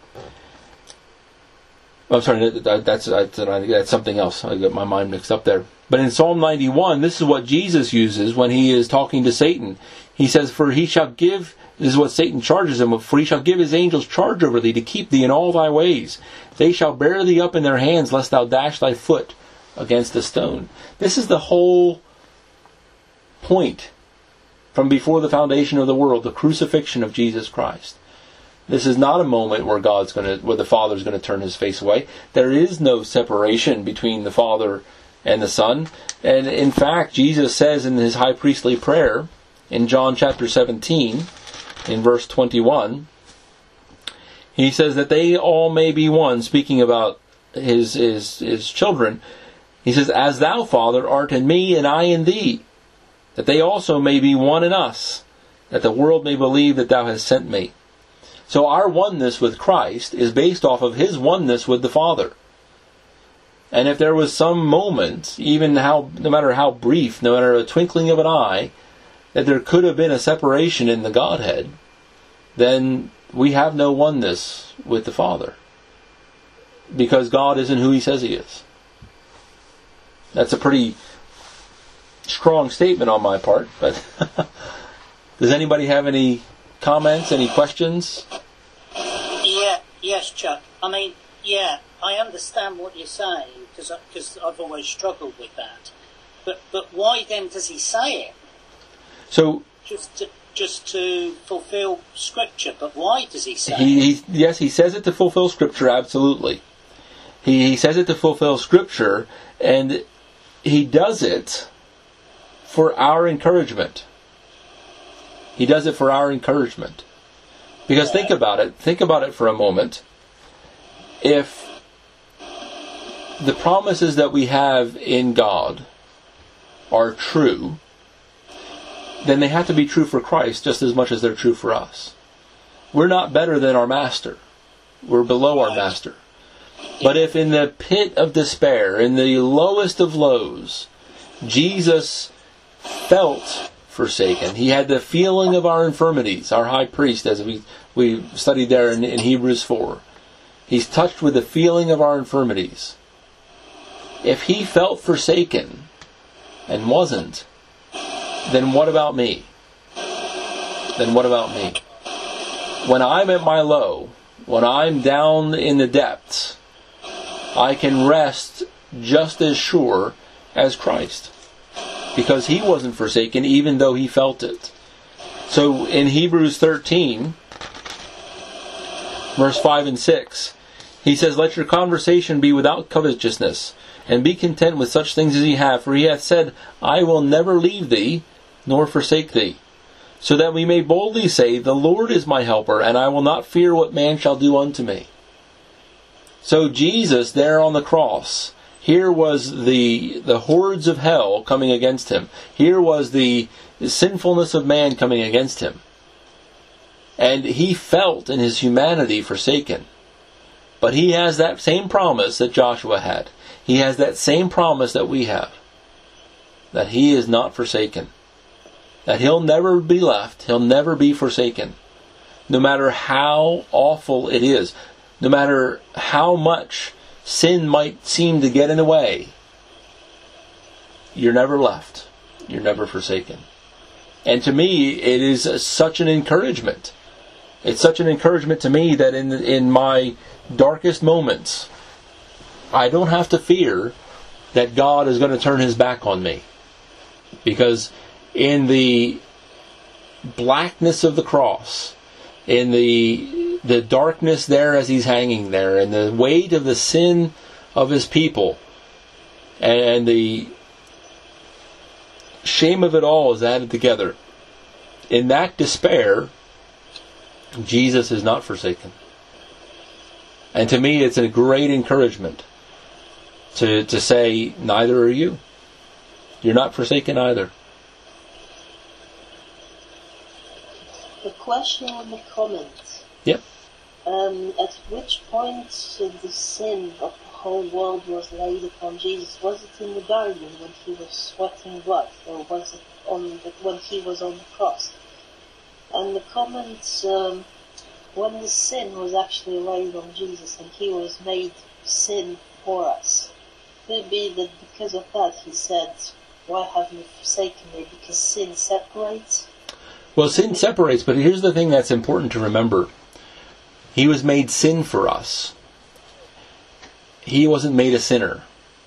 I'm sorry, that's something else. I got my mind mixed up there. But in Psalm 91, this is what Jesus uses when he is talking to Satan. He says, "For he shall give," this is what Satan charges him, "for he shall give his angels charge over thee to keep thee in all thy ways. They shall bear thee up in their hands, lest thou dash thy foot against a stone." This is the whole point from before the foundation of the world, the crucifixion of Jesus Christ. This is not a moment where where the Father's going to turn his face away. There is no separation between the Father and the Son. And in fact, Jesus says in his high priestly prayer in John chapter 17, in verse 21, he says that they all may be one, speaking about his children. He says, "As thou, Father, art in me, and I in thee, that they also may be one in us, that the world may believe that thou hast sent me." So our oneness with Christ is based off of his oneness with the Father. And if there was some moment, even no matter how brief, no matter a twinkling of an eye, that there could have been a separation in the Godhead, then we have no oneness with the Father. Because God isn't who he says he is. That's a pretty strong statement on my part, but does anybody have any comments, any questions? Yes, Chuck. I mean, yeah, I understand what you're saying, because I've always struggled with that. But why then does he say it? So just to fulfill Scripture, but why does he say it? Yes, he says it to fulfill Scripture, absolutely. He says it to fulfill Scripture, and he does it for our encouragement. He does it for our encouragement. Because think about it for a moment. If the promises that we have in God are true, then they have to be true for Christ just as much as they're true for us. We're not better than our Master. We're below our Master. But if in the pit of despair, in the lowest of lows, Jesus felt forsaken, he had the feeling of our infirmities, our high priest, as we studied there in Hebrews 4. He's touched with the feeling of our infirmities. If he felt forsaken and wasn't, then what about me? Then what about me? When I'm at my low, when I'm down in the depths, I can rest just as sure as Christ. Because he wasn't forsaken even though he felt it. So in Hebrews 13, verse 5 and 6, he says, "Let your conversation be without covetousness, and be content with such things as ye have. For he hath said, I will never leave thee, nor forsake thee. So that we may boldly say, The Lord is my helper, and I will not fear what man shall do unto me." So Jesus, there on the cross, here was the hordes of hell coming against him. Here was the sinfulness of man coming against him. And he felt in his humanity forsaken. But he has that same promise that Joshua had. He has that same promise that we have. That he is not forsaken. That he'll never be left. He'll never be forsaken. No matter how awful it is. No matter how much sin might seem to get in the way. You're never left. You're never forsaken. And to me, it is such an encouragement. It's such an encouragement to me that in my darkest moments, I don't have to fear that God is going to turn his back on me. Because in the blackness of the cross, in the darkness there as he's hanging there, and the weight of the sin of his people, and the shame of it all is added together. In that despair, Jesus is not forsaken. And to me, it's a great encouragement to say, neither are you. You're not forsaken either. The question on the comments. Yep. At which point the sin of the whole world was laid upon Jesus? Was it in the garden when he was sweating blood, or was it when he was on the cross? And the comments, when the sin was actually laid on Jesus and he was made sin for us, could it be that because of that he said, "Why have you forsaken me?" Because sin separates? Well, sin separates, but here's the thing that's important to remember. He was made sin for us. He wasn't made a sinner.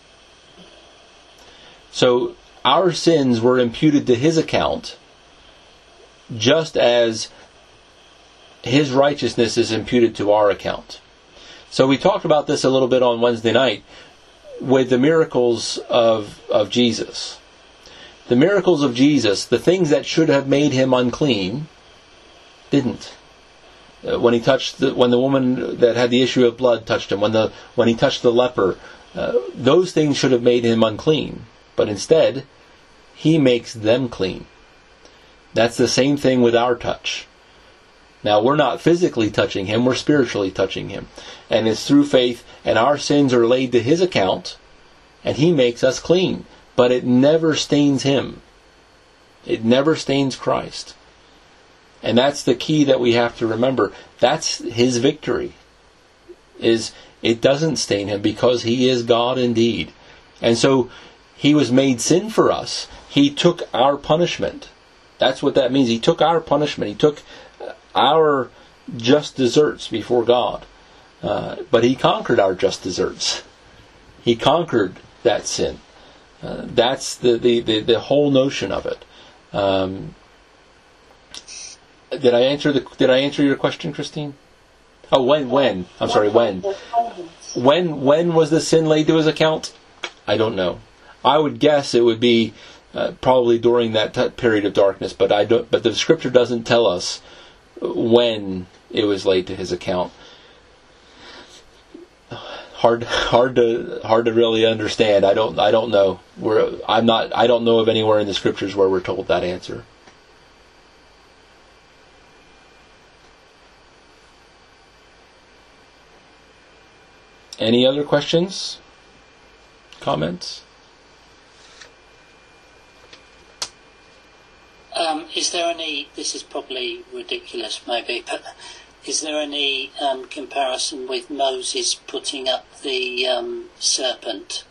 So our sins were imputed to his account, just as his righteousness is imputed to our account. So we talked about this a little bit on Wednesday night with the miracles of Jesus. The miracles of Jesus, the things that should have made him unclean, didn't. when the woman that had the issue of blood touched him, when he touched the leper, those things should have made him unclean. But instead, he makes them clean. That's the same thing with our touch. Now, we're not physically touching him, we're spiritually touching him. And it's through faith, and our sins are laid to his account, and he makes us clean. But it never stains him. It never stains Christ. And that's the key that we have to remember. That's his victory. It doesn't stain him because he is God indeed. And so he was made sin for us. He took our punishment. That's what that means. He took our punishment. He took our just deserts before God. But he conquered our just deserts. He conquered that sin. That's the whole notion of it. Did I answer your question, Christine? Oh, when? I'm sorry, when? When was the sin laid to his account? I don't know. I would guess it would be probably during that period of darkness, but the Scripture doesn't tell us when it was laid to his account. Hard to really understand. I don't know. I don't know of anywhere in the Scriptures where we're told that answer. Any other questions? Comments? Is there any, this is probably ridiculous maybe, but is there any comparison with Moses putting up the serpent?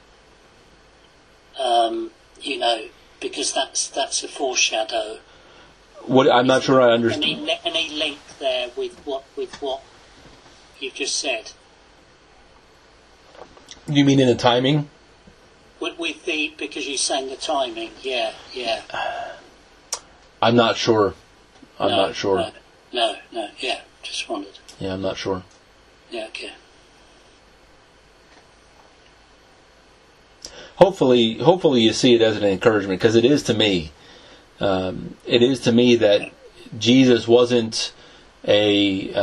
Because that's a foreshadow. I'm not sure I understand. Any link there with what you've just said? You mean in the timing? Because you're saying the timing, yeah. I'm not sure. Not sure. No, yeah, just wondered. Yeah, I'm not sure. Yeah, okay. Hopefully you see it as an encouragement, because it is to me. It is to me that Jesus wasn't he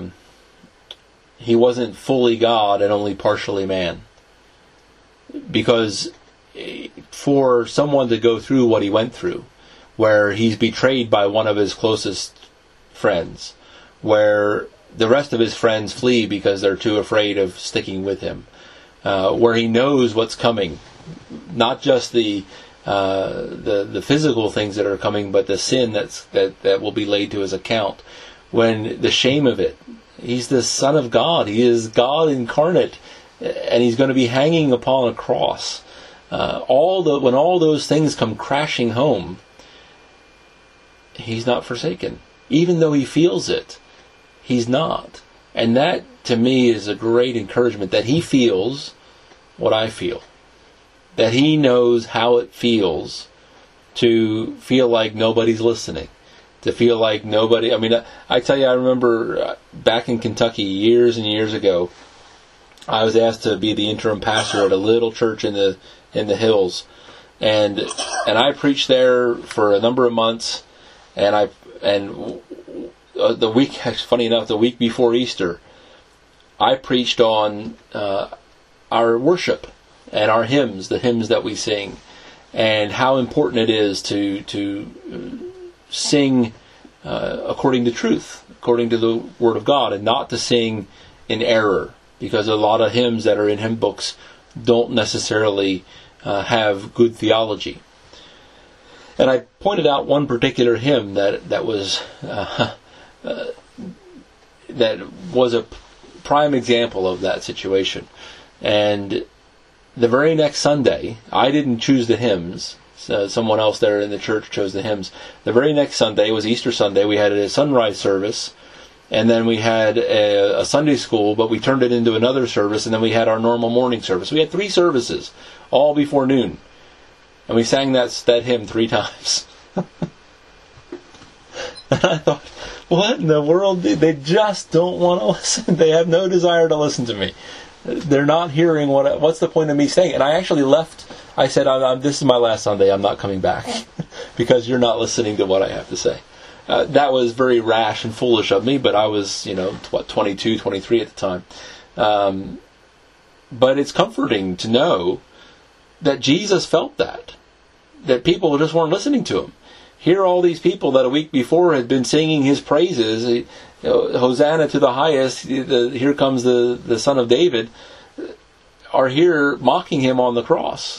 wasn't fully God and only partially man. Because for someone to go through what he went through, where he's betrayed by one of his closest friends, where the rest of his friends flee because they're too afraid of sticking with him, where he knows what's coming, not just the physical things that are coming, but the sin that will be laid to his account. When the shame of it, he's the Son of God, he is God incarnate, and he's going to be hanging upon a cross. When all those things come crashing home, he's not forsaken. Even though he feels it, he's not. And that, to me, is a great encouragement, that he feels what I feel. That he knows how it feels to feel like nobody's listening. To feel like nobody... I tell you, I remember back in Kentucky years and years ago, I was asked to be the interim pastor at a little church in the hills. And I preached there for a number of months. And the week, funny enough, the week before Easter, I preached on our worship and our hymns, the hymns that we sing, and how important it is to sing according to truth, according to the Word of God, and not to sing in error, because a lot of hymns that are in hymn books don't necessarily have good theology. And I pointed out one particular hymn that was a prime example of that situation. And the very next Sunday, I didn't choose the hymns. So someone else there in the church chose the hymns. The very next Sunday was Easter Sunday. We had a sunrise service, and then we had a Sunday school, but we turned it into another service, and then we had our normal morning service. We had 3 services, all before noon. And we sang that hymn 3 times. And I thought, what in the world? They just don't want to listen. They have no desire to listen to me. They're not hearing what's the point of me saying. And I actually left. I said, this is my last Sunday. I'm not coming back because you're not listening to what I have to say. that was very rash and foolish of me, but I was, 22, 23 at the time. But it's comforting to know that Jesus felt that people just weren't listening to him. Here are all these people that a week before had been singing his praises, Hosanna to the highest, here comes the Son of David, are here mocking him on the cross.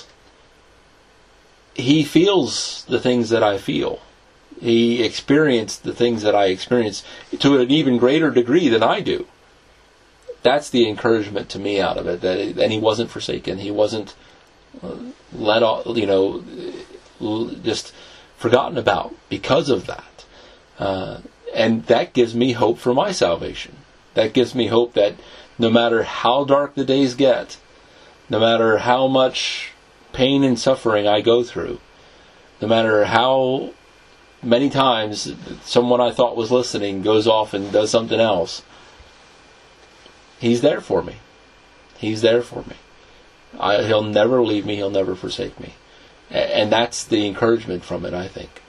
He feels the things that I feel. He experienced the things that I experience to an even greater degree than I do. That's the encouragement to me out of it. And he wasn't forsaken. He wasn't let off, just forgotten about because of that. And that gives me hope for my salvation. That gives me hope that no matter how dark the days get, no matter how much pain and suffering I go through, no matter how many times someone I thought was listening goes off and does something else, he's there for me. He's there for me. He'll never leave me. He'll never forsake me. And that's the encouragement from it, I think.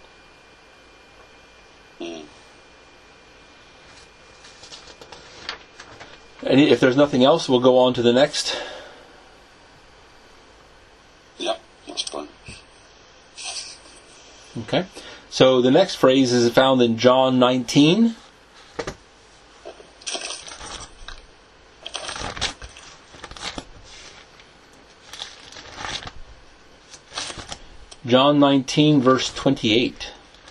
And if there's nothing else, we'll go on to the next. Yeah, that's fine. Okay. So the next phrase is found in John 19. John 19, verse 28.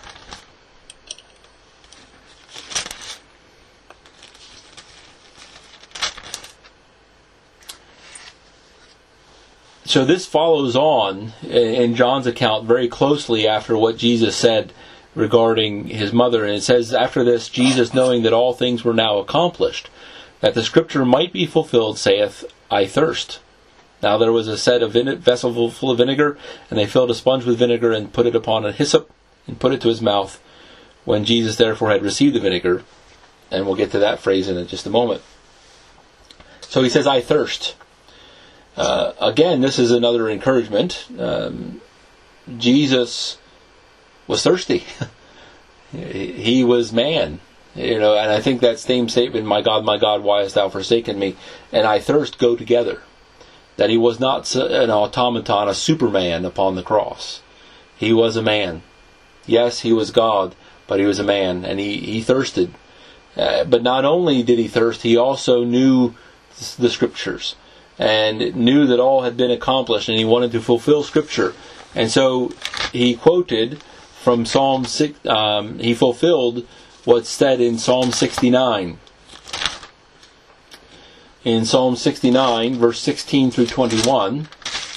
So this follows on in John's account very closely after what Jesus said regarding his mother. And it says, after this, Jesus, knowing that all things were now accomplished, that the scripture might be fulfilled, saith, I thirst. Now there was a set of vessel full of vinegar, and they filled a sponge with vinegar and put it upon a hyssop and put it to his mouth. When Jesus therefore had received the vinegar, and we'll get to that phrase in just a moment. So he says, I thirst. Again, this is another encouragement. Jesus was thirsty. He was man. And I think that same statement, my God, why hast thou forsaken me? And I thirst go together. That he was not an automaton, a superman upon the cross. He was a man. Yes, he was God, but he was a man, and he thirsted. But not only did he thirst, he also knew the scriptures, and knew that all had been accomplished, and he wanted to fulfill scripture. And so he quoted from Psalm 6, he fulfilled what's said in Psalm 69. In Psalm 69, verse 16 through 21,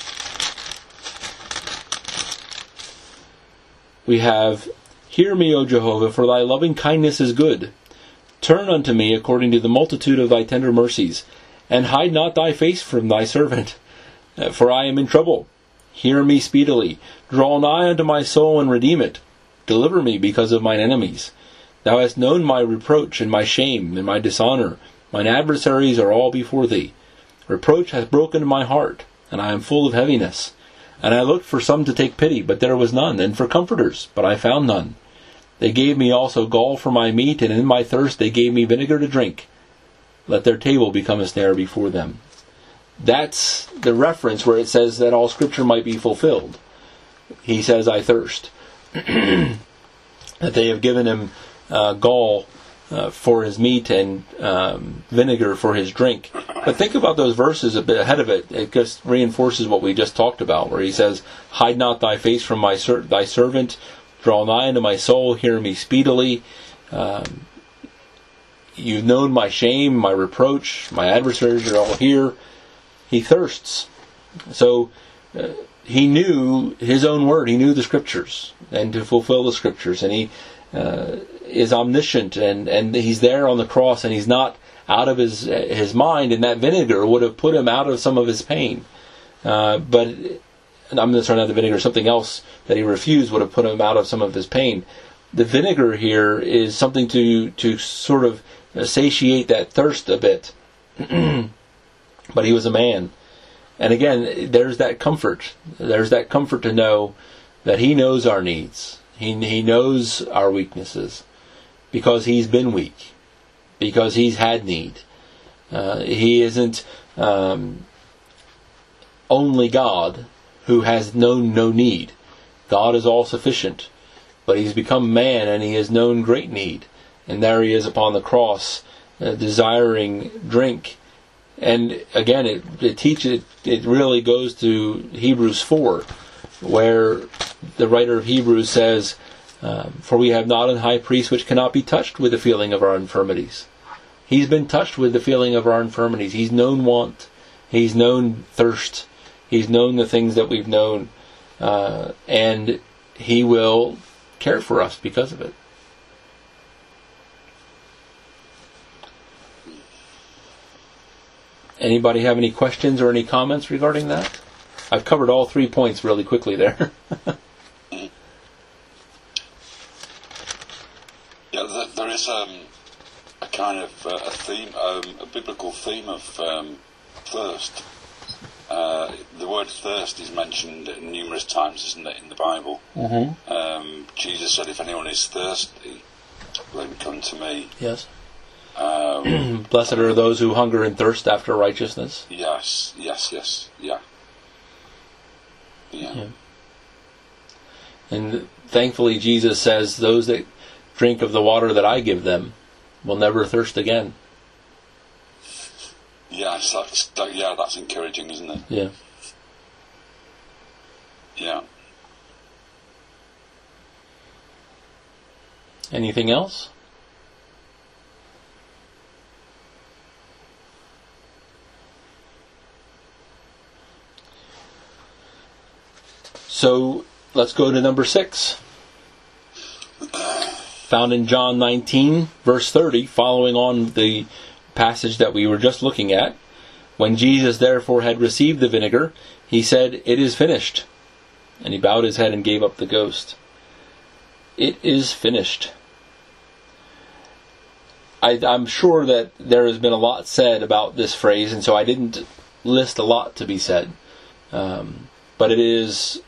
we have, Hear me, O Jehovah, for thy loving kindness is good. Turn unto me according to the multitude of thy tender mercies, and hide not thy face from thy servant, for I am in trouble. Hear me speedily. Draw nigh unto my soul and redeem it. Deliver me because of mine enemies. Thou hast known my reproach and my shame and my dishonor. Mine adversaries are all before thee. Reproach hath broken my heart, and I am full of heaviness. And I looked for some to take pity, but there was none, and for comforters, but I found none. They gave me also gall for my meat, and in my thirst they gave me vinegar to drink. Let their table become a snare before them. That's the reference where it says that all scripture might be fulfilled. He says, I thirst. That they have given him gall for his meat and vinegar for his drink. But think about those verses a bit ahead of it. It just reinforces what we just talked about, where he says, Hide not thy face from thy servant, draw nigh unto my soul, hear me speedily. You've known my shame, my reproach, my adversaries are all here. He thirsts. So he knew his own word, he knew the scriptures, and to fulfill the scriptures, and he is omniscient, and he's there on the cross, and he's not out of his mind, and that vinegar would have put him out of some of his pain. But I'm not the vinegar, something else that he refused would have put him out of some of his pain. The vinegar here is something to sort of satiate that thirst a bit. But he was a man. And again, there's that comfort. There's that comfort to know that he knows our needs. He knows our weaknesses because he's been weak, because he's had need. He isn't only God who has known no need. God is all sufficient, but he's become man and he has known great need. And there he is upon the cross, desiring drink. And again, it really goes to Hebrews 4, where the writer of Hebrews says, for we have not a high priest which cannot be touched with the feeling of our infirmities. He's been touched with the feeling of our infirmities. He's known want. He's known thirst. He's known the things that we've known. And he will care for us because of it. Anybody have any questions or any comments regarding that? I've covered all 3 points really quickly there. Yeah, there is a kind of a theme, a biblical theme of thirst. The word thirst is mentioned numerous times, isn't it, in the Bible? Mm-hmm. Jesus said, if anyone is thirsty, let him come to me. Yes. Blessed are those who hunger and thirst after righteousness. Yes. Yeah. And thankfully Jesus says, those that drink of the water that I give them will never thirst again. Yes, that's encouraging, isn't it? Yeah. Yeah. Anything else? So let's go to number 6. Found in John 19, verse 30, following on the passage that we were just looking at. When Jesus therefore had received the vinegar, he said, "It is finished." And he bowed his head and gave up the ghost. It is finished. I'm sure that there has been a lot said about this phrase, and so I didn't list a lot to be said. But it is,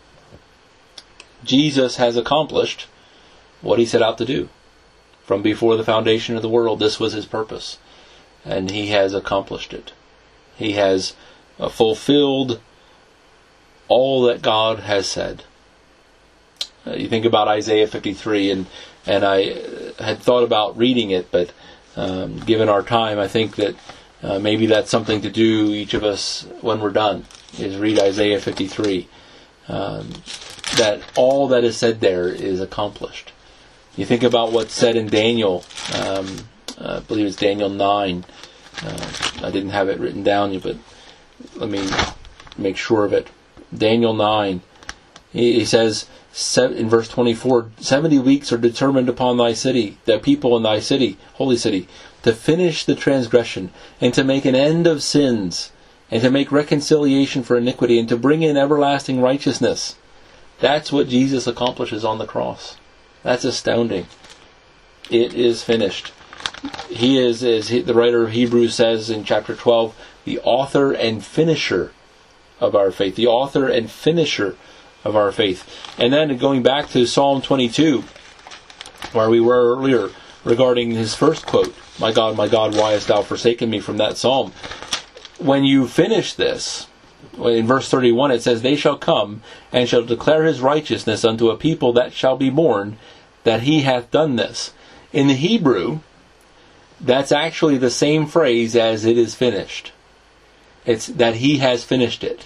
Jesus has accomplished what he set out to do. From before the foundation of the world, this was his purpose. And he has accomplished it. He has fulfilled all that God has said. You think about Isaiah 53, and I had thought about reading it, but given our time, I think that maybe that's something to do, each of us, when we're done, is read Isaiah 53. That all that is said there is accomplished. You think about what's said in Daniel, I believe it's Daniel 9. I didn't have it written down yet, but let me make sure of it. Daniel 9. He says in verse 24, 70 weeks are determined upon thy city, the people in thy city, holy city, to finish the transgression, and to make an end of sins, and to make reconciliation for iniquity, and to bring in everlasting righteousness. That's what Jesus accomplishes on the cross. That's astounding. It is finished. He is, as the writer of Hebrews says in chapter 12, the author and finisher of our faith. The author and finisher of our faith. And then going back to Psalm 22, where we were earlier, regarding his first quote, my God, why hast thou forsaken me?" from that psalm. When you finish this, in verse 31 it says, "They shall come and shall declare his righteousness unto a people that shall be born, that he hath done this." In the Hebrew, that's actually the same phrase as "it is finished." It's that he has finished it.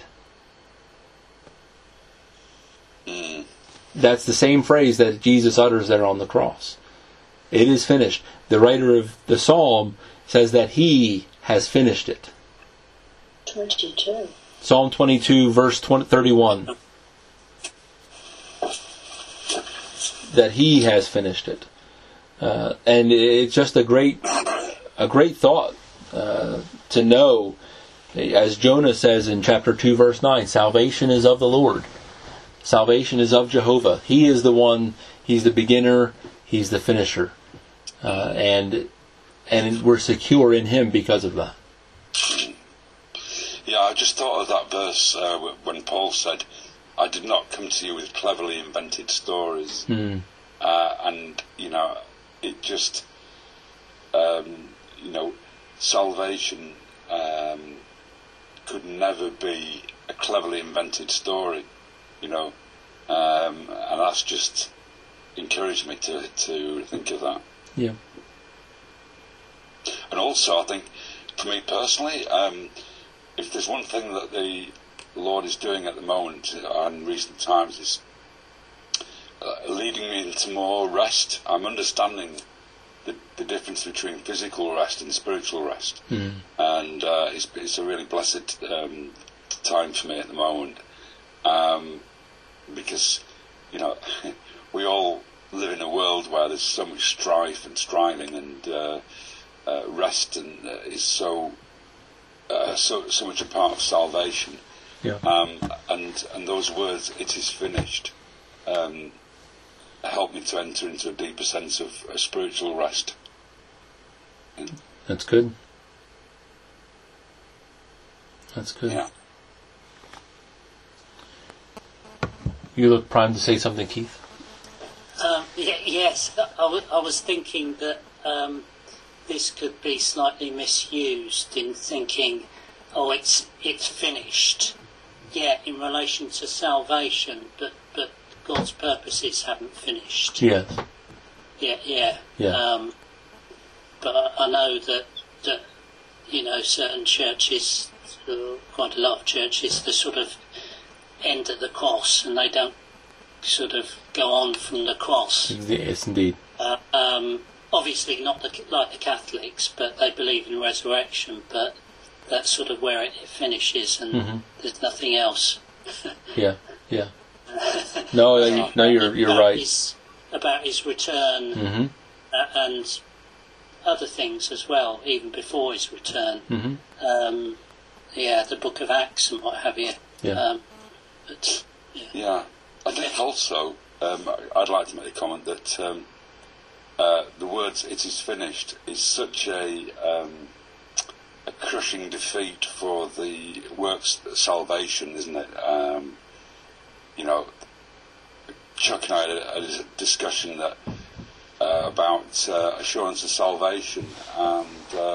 That's the same phrase that Jesus utters there on the cross. It is finished. The writer of the psalm says that he has finished it. 22. Psalm 22, verse 31. That he has finished it. And it's just a great thought to know, as Jonah says in chapter 2, verse 9, salvation is of the Lord. Salvation is of Jehovah. He is the one, he's the beginner, he's the finisher. And we're secure in him because of that. Yeah, I just thought of that verse when Paul said, I did not come to you with cleverly invented stories. Mm. And, it just, salvation could never be a cleverly invented story, and that's just encouraged me to think of that. Yeah. And also, I think, for me personally, if there's one thing that the Lord is doing at the moment and recent times is leading me into more rest. I'm understanding the difference between physical rest and spiritual rest, and it's a really blessed time for me at the moment, because we all live in a world where there's so much strife and striving, and rest is so much a part of salvation. Yeah. And those words, "It is finished," help me to enter into a deeper sense of spiritual rest. That's good. That's good. Yeah. You look primed to say something, Keith. Yes, I was thinking that this could be slightly misused in thinking, oh, it's finished. Yeah, in relation to salvation, but God's purposes haven't finished. Yes. Yeah. But I know that certain churches, quite a lot of churches, they sort of end at the cross and they don't sort of go on from the cross. Yes, indeed. Obviously not like the Catholics, but they believe in resurrection, but that's sort of where it finishes, and there's nothing else. Yeah. No, you're right. About his return, and other things as well, even before his return. The Book of Acts and what have you. Yeah. I think also I'd like to make a comment that the words "it is finished" is such a crushing defeat for the works of salvation, isn't it? Chuck and I had a discussion that about assurance of salvation, and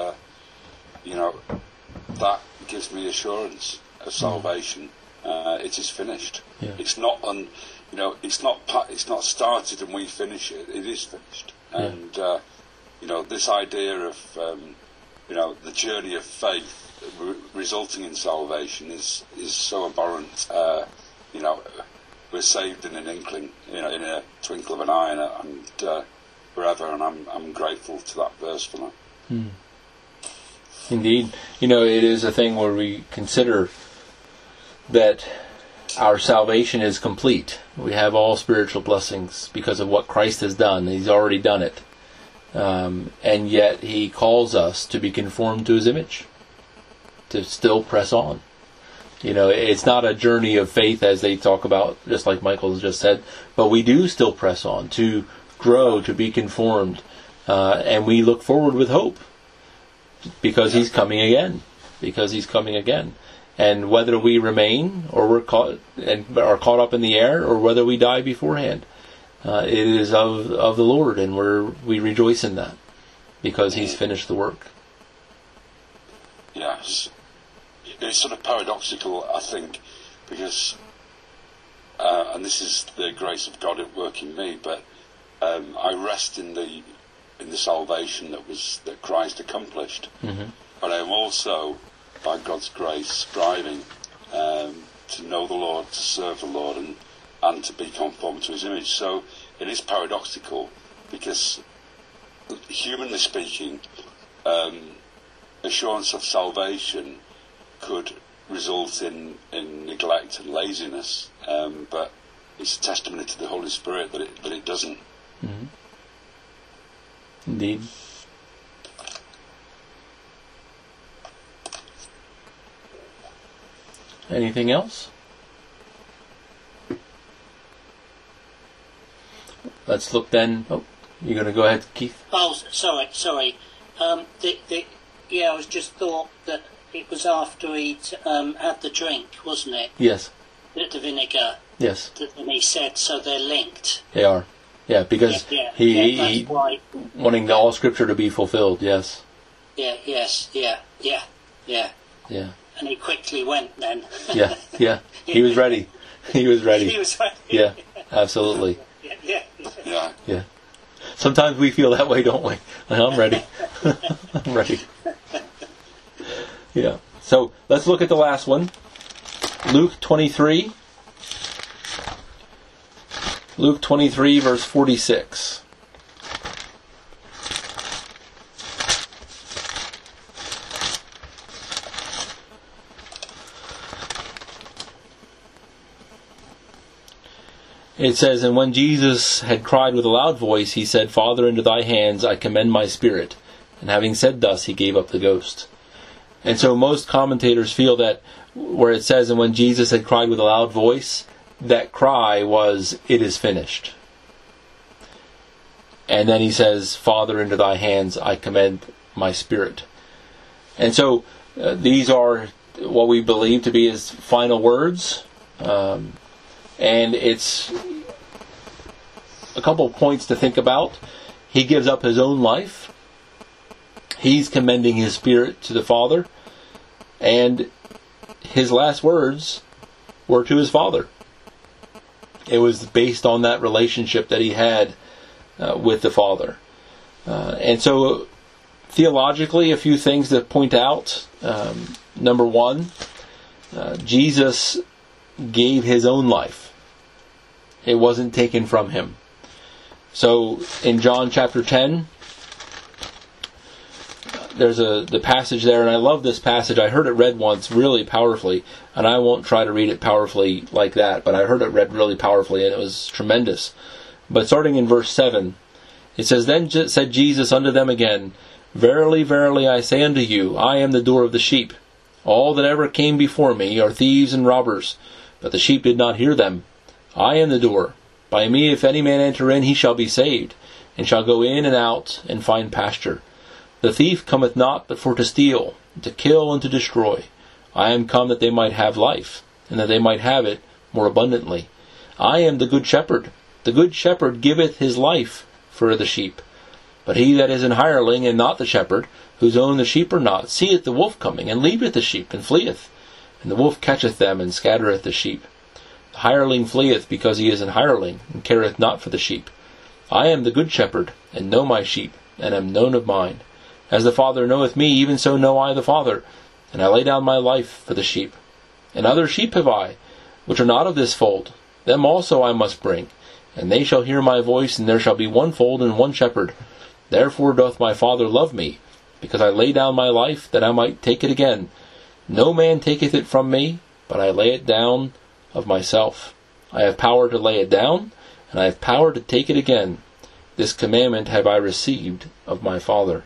that gives me assurance of salvation. It is finished. Yeah. It's not it's not started and we finish it. It is finished. And this idea of the journey of faith resulting in salvation is so abhorrent. We're saved in an inkling, in a twinkle of an eye, and forever. And I'm grateful to that verse for that. Indeed, it is a thing where we consider that our salvation is complete. We have all spiritual blessings because of what Christ has done. He's already done it. And yet He calls us to be conformed to His image, to still press on. It's not a journey of faith as they talk about, just like Michael just said, but we do still press on to grow, to be conformed, and we look forward with hope because He's coming again. And whether we remain or we're caught up in the air, or whether we die beforehand, it is of the Lord, and we rejoice in that because He's finished the work. Yes, it's sort of paradoxical, I think, because and this is the grace of God at work in me. But I rest in the salvation that Christ accomplished. But I am also, by God's grace, striving to know the Lord, to serve the Lord, and to be conformed to His image. So it is paradoxical, because humanly speaking, assurance of salvation could result in neglect and laziness, but it's a testimony to the Holy Spirit that it doesn't. Indeed. Anything else? Let's look then. Oh, you're going to go ahead, Keith? Oh, sorry. I was just thought that it was after he'd had the drink, wasn't it? Yes. The vinegar. Yes. And he said, so they're linked. They are. Yeah, because he why. Wanting all Scripture to be fulfilled, yes. Yeah, and he quickly went then. Yeah. He was ready. He was ready. Yeah, absolutely. Yeah. Sometimes we feel that way, don't we? Like, I'm ready. I'm ready. Yeah. So let's look at the last one. Luke 23. Luke 23, verse 46. It says, and when Jesus had cried with a loud voice, he said, Father, into thy hands I commend my spirit. And having said thus, he gave up the ghost. And so most commentators feel that where it says, and when Jesus had cried with a loud voice, that cry was, it is finished. And then he says, Father, into thy hands I commend my spirit. And so these are what we believe to be his final words. And it's a couple of points to think about. He gives up his own life. He's commending his spirit to the Father. And his last words were to his Father. It was based on that relationship that he had with the Father. And so, theologically, a few things to point out. Number one, Jesus gave his own life. It wasn't taken from him. So, in John chapter 10, there's the passage there, and I love this passage. I heard it read once really powerfully, and I won't try to read it powerfully like that, but I heard it read really powerfully, and it was tremendous. But starting in verse 7, it says, Then said Jesus unto them again, Verily, verily, I say unto you, I am the door of the sheep. All that ever came before me are thieves and robbers, but the sheep did not hear them. I am the door. By me if any man enter in, he shall be saved, and shall go in and out, and find pasture. The thief cometh not but for to steal, and to kill, and to destroy. I am come that they might have life, and that they might have it more abundantly. I am the good shepherd. The good shepherd giveth his life for the sheep. But he that is an hireling, and not the shepherd, whose own the sheep are not, seeth the wolf coming, and leaveth the sheep, and fleeth. And the wolf catcheth them, and scattereth the sheep. The hireling fleeth, because he is an hireling, and careth not for the sheep. I am the good shepherd, and know my sheep, and am known of mine. As the Father knoweth me, even so know I the Father, and I lay down my life for the sheep. And other sheep have I, which are not of this fold. Them also I must bring, and they shall hear my voice, and there shall be one fold and one shepherd. Therefore doth my Father love me, because I lay down my life, that I might take it again. No man taketh it from me, but I lay it down of myself. I have power to lay it down, and I have power to take it again. This commandment have I received of my Father.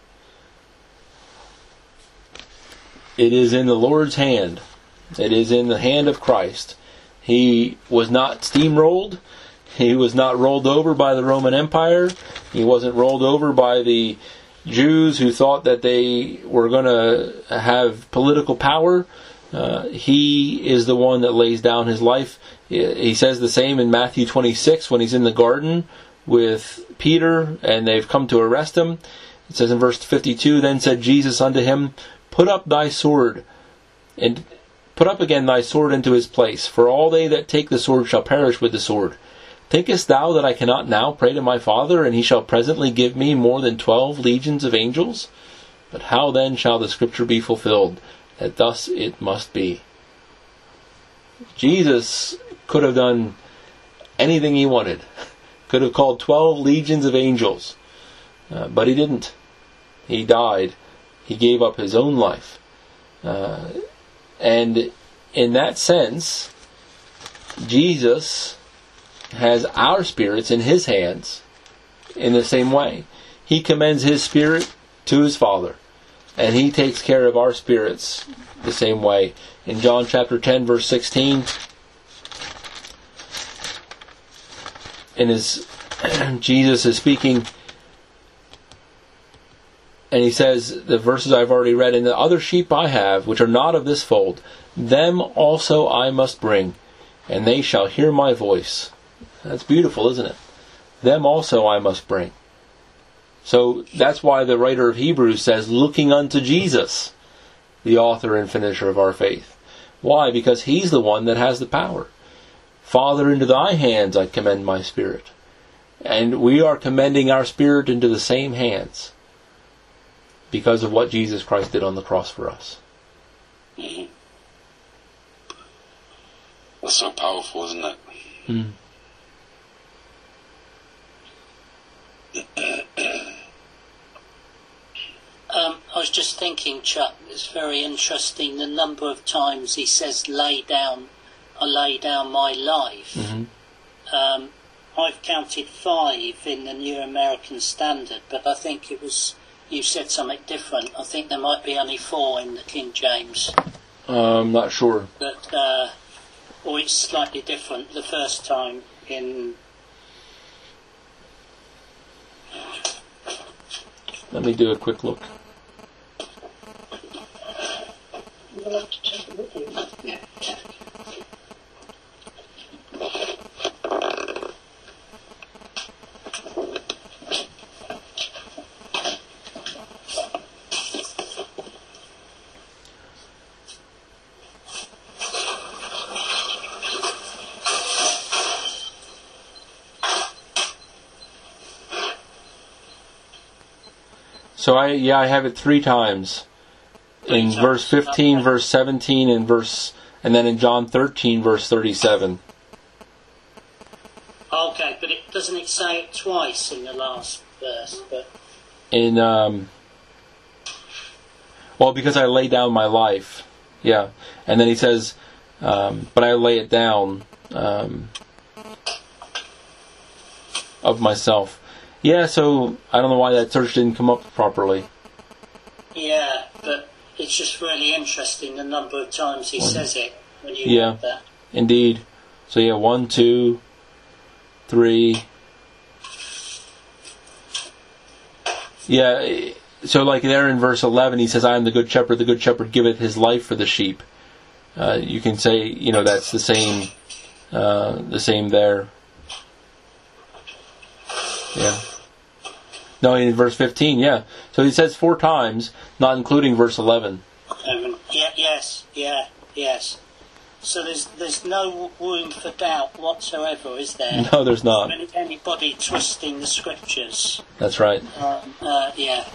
It is in the Lord's hand. It is in the hand of Christ. He was not steamrolled. He was not rolled over by the Roman Empire. He wasn't rolled over by the Jews who thought that they were going to have political power. He is the one that lays down his life. He says the same in Matthew 26 when he's in the garden with Peter and they've come to arrest him. It says in verse 52, Then said Jesus unto him, Put up thy sword, and put up again thy sword into his place, for all they that take the sword shall perish with the sword. Thinkest thou that I cannot now pray to my Father, and he shall presently give me more than 12 legions of angels? But how then shall the scripture be fulfilled, that thus it must be? Jesus could have done anything he wanted. Could have called 12 legions of angels. But he didn't. He died. He gave up his own life. And in that sense, Jesus has our spirits in his hands in the same way. He commends his spirit to his Father, and he takes care of our spirits the same way. In John chapter 10 verse 16, Jesus is speaking, and he says, the verses I've already read, And the other sheep I have, which are not of this fold, them also I must bring, and they shall hear my voice. That's beautiful, isn't it? Them also I must bring. So that's why the writer of Hebrews says, looking unto Jesus, the author and finisher of our faith. Why? Because he's the one that has the power. Father, into thy hands I commend my spirit. And we are commending our spirit into the same hands because of what Jesus Christ did on the cross for us. Mm-hmm. That's so powerful, isn't it? Mm. I was just thinking, Chuck, it's very interesting the number of times he says, I lay down my life. Mm-hmm. I've counted 5 in the New American Standard, but I think you said something different. I think there might be only 4 in the King James. I'm not sure. But, or it's slightly different the first time in... Let me do a quick look. So I have it 3 times. In verse 15, verse 17, and then in John 13, verse 37. Okay, but doesn't it say it twice in the last verse? But because I lay down my life, yeah, and then he says, but I lay it down of myself. Yeah, so I don't know why that search didn't come up properly. Yeah, but it's just really interesting the number of times he says it when you read that. Indeed. So 1, 2, 3. Yeah, so like there in verse 11 he says, I am the good shepherd giveth his life for the sheep. You can say, that's the same there. Yeah. No, in verse 15, yeah. So he says 4 times, not including verse 11. Yes. So there's no room for doubt whatsoever, is there? No, there's not. Anybody twisting the scriptures. That's right. Yeah.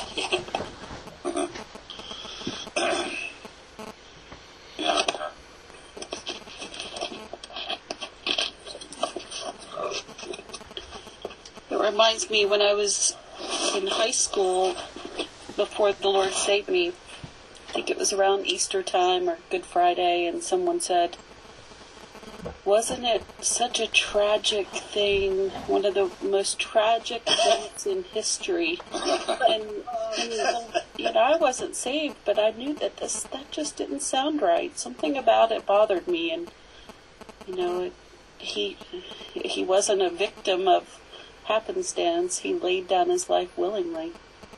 It reminds me when I was in high school, before the Lord saved me, I think it was around Easter time or Good Friday, and someone said, wasn't it such a tragic thing, one of the most tragic events in history? And I wasn't saved, but I knew that just didn't sound right. Something about it bothered me, and he wasn't a victim of happenstance. He laid down his life willingly.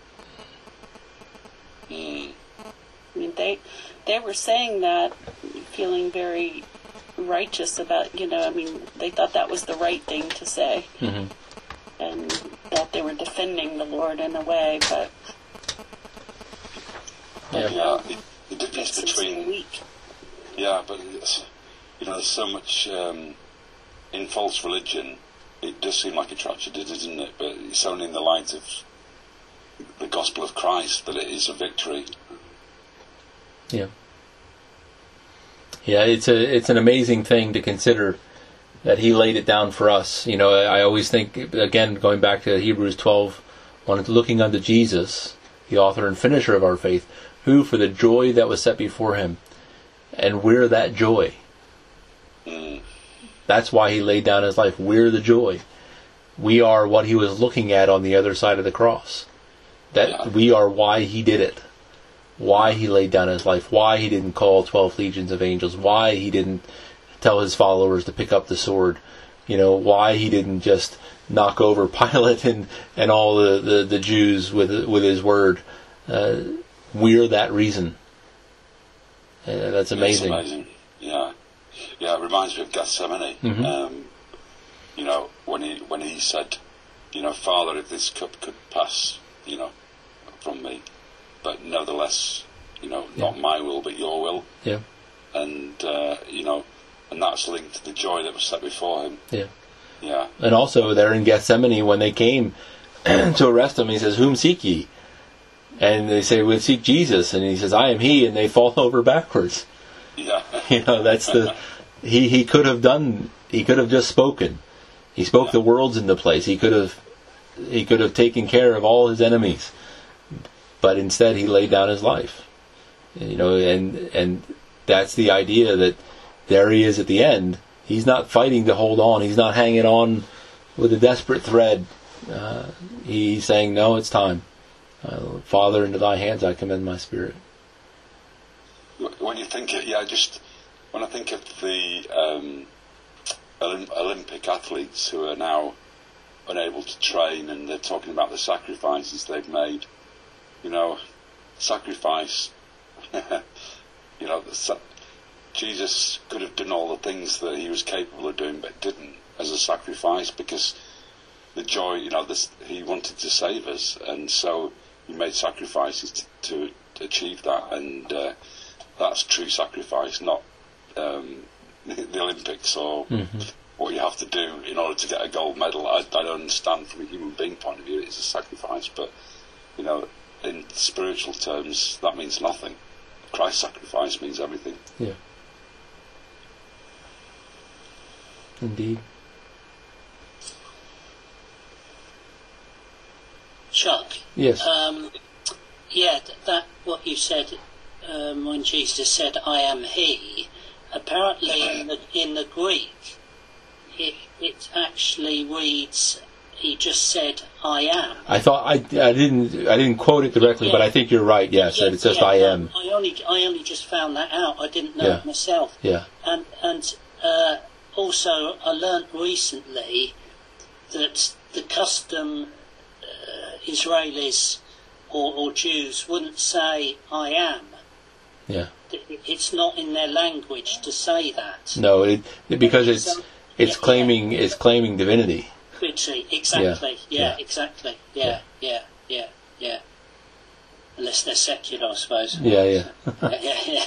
I mean, they were saying that, feeling very righteous about, they thought that was the right thing to say. Mm-hmm. And that they were defending the Lord in a way, but... the difference between... weak. Yeah, but, there's so much in false religion. It does seem like a tragedy, doesn't it? But it's only in the light of the gospel of Christ that it is a victory. Yeah. Yeah, it's an amazing thing to consider that he laid it down for us. I always think, again, going back to Hebrews 12, looking unto Jesus, the author and finisher of our faith, who for the joy that was set before him, and we're that joy. That's why he laid down his life. We're the joy. We are what he was looking at on the other side of the cross. We are why he did it. Why he laid down his life. Why he didn't call 12 legions of angels. Why he didn't tell his followers to pick up the sword. Why he didn't just knock over Pilate and all the Jews with his word. We're that reason. That's amazing. It's amazing. Yeah. Yeah, it reminds me of Gethsemane. Mm-hmm. You know, when he said, you know, Father, if this cup could pass, you know, from me, but nevertheless, you know, not my will but your will. Yeah. And you know, and that's linked to the joy that was set before him. Yeah. Yeah. And also there in Gethsemane, when they came to arrest him, he says, "Whom seek ye?" And they say, "We seek Jesus." And he says, "I am he," and they fall over backwards. Yeah. You know, that's the he could have just spoken. He spoke the worlds into place. He could have taken care of all his enemies. But instead he laid down his life. You know, and that's the idea, that there he is at the end. He's not fighting to hold on. He's not hanging on with a desperate thread. He's saying, "No, it's time. Father, into thy hands I commend my spirit." When you think it, when I think of the Olympic athletes who are now unable to train, and they're talking about the sacrifices they've made. You know, sacrifice. You know, Jesus could have done all the things that he was capable of doing, but didn't as a sacrifice, because the joy, you know, he wanted to save us, and so he made sacrifices to achieve that, and that's true sacrifice, not the Olympics or what you have to do in order to get a gold medal. I don't understand from a human being point of view. It's a sacrifice, but you know, in spiritual terms, that means nothing. Christ's sacrifice means everything. Yeah. Indeed. Chuck. Yes. That what you said when Jesus said, "I am He." Apparently, in the Greek, it actually reads, he just said, "I am." I thought I didn't quote it directly, but I think you're right. Yes, that it says "I am." I only just found that out. I didn't know it myself. Yeah. And also I learnt recently that the custom Israelis or Jews wouldn't say "I am." Yeah. It's not in their language to say that. No, because it's claiming divinity. Exactly. Yeah. Exactly. Yeah. Unless they're secular, I suppose. Yeah. Yeah.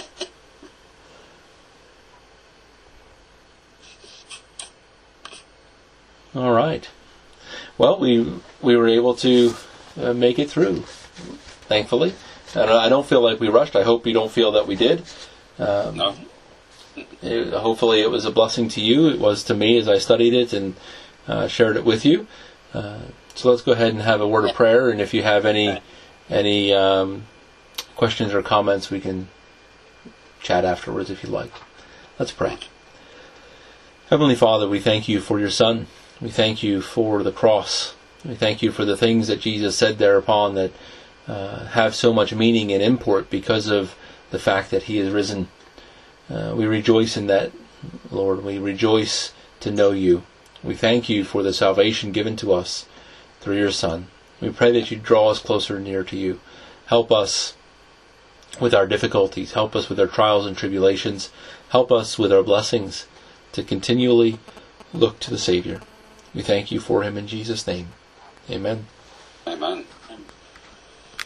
All right. Well, we were able to make it through, thankfully. And I don't feel like we rushed. I hope you don't feel that we did. No. Hopefully it was a blessing to you. It was to me as I studied it and shared it with you. So let's go ahead and have a word of prayer. And if you have any questions or comments, we can chat afterwards if you'd like. Let's pray. Heavenly Father, we thank you for your Son. We thank you for the cross. We thank you for the things that Jesus said thereupon that have so much meaning and import because of the fact that he is risen. We rejoice in that, Lord. We rejoice to know you. We thank you for the salvation given to us through your Son. We pray that you draw us closer and near to you. Help us with our difficulties. Help us with our trials and tribulations. Help us with our blessings to continually look to the Savior. We thank you for him in Jesus' name. Amen.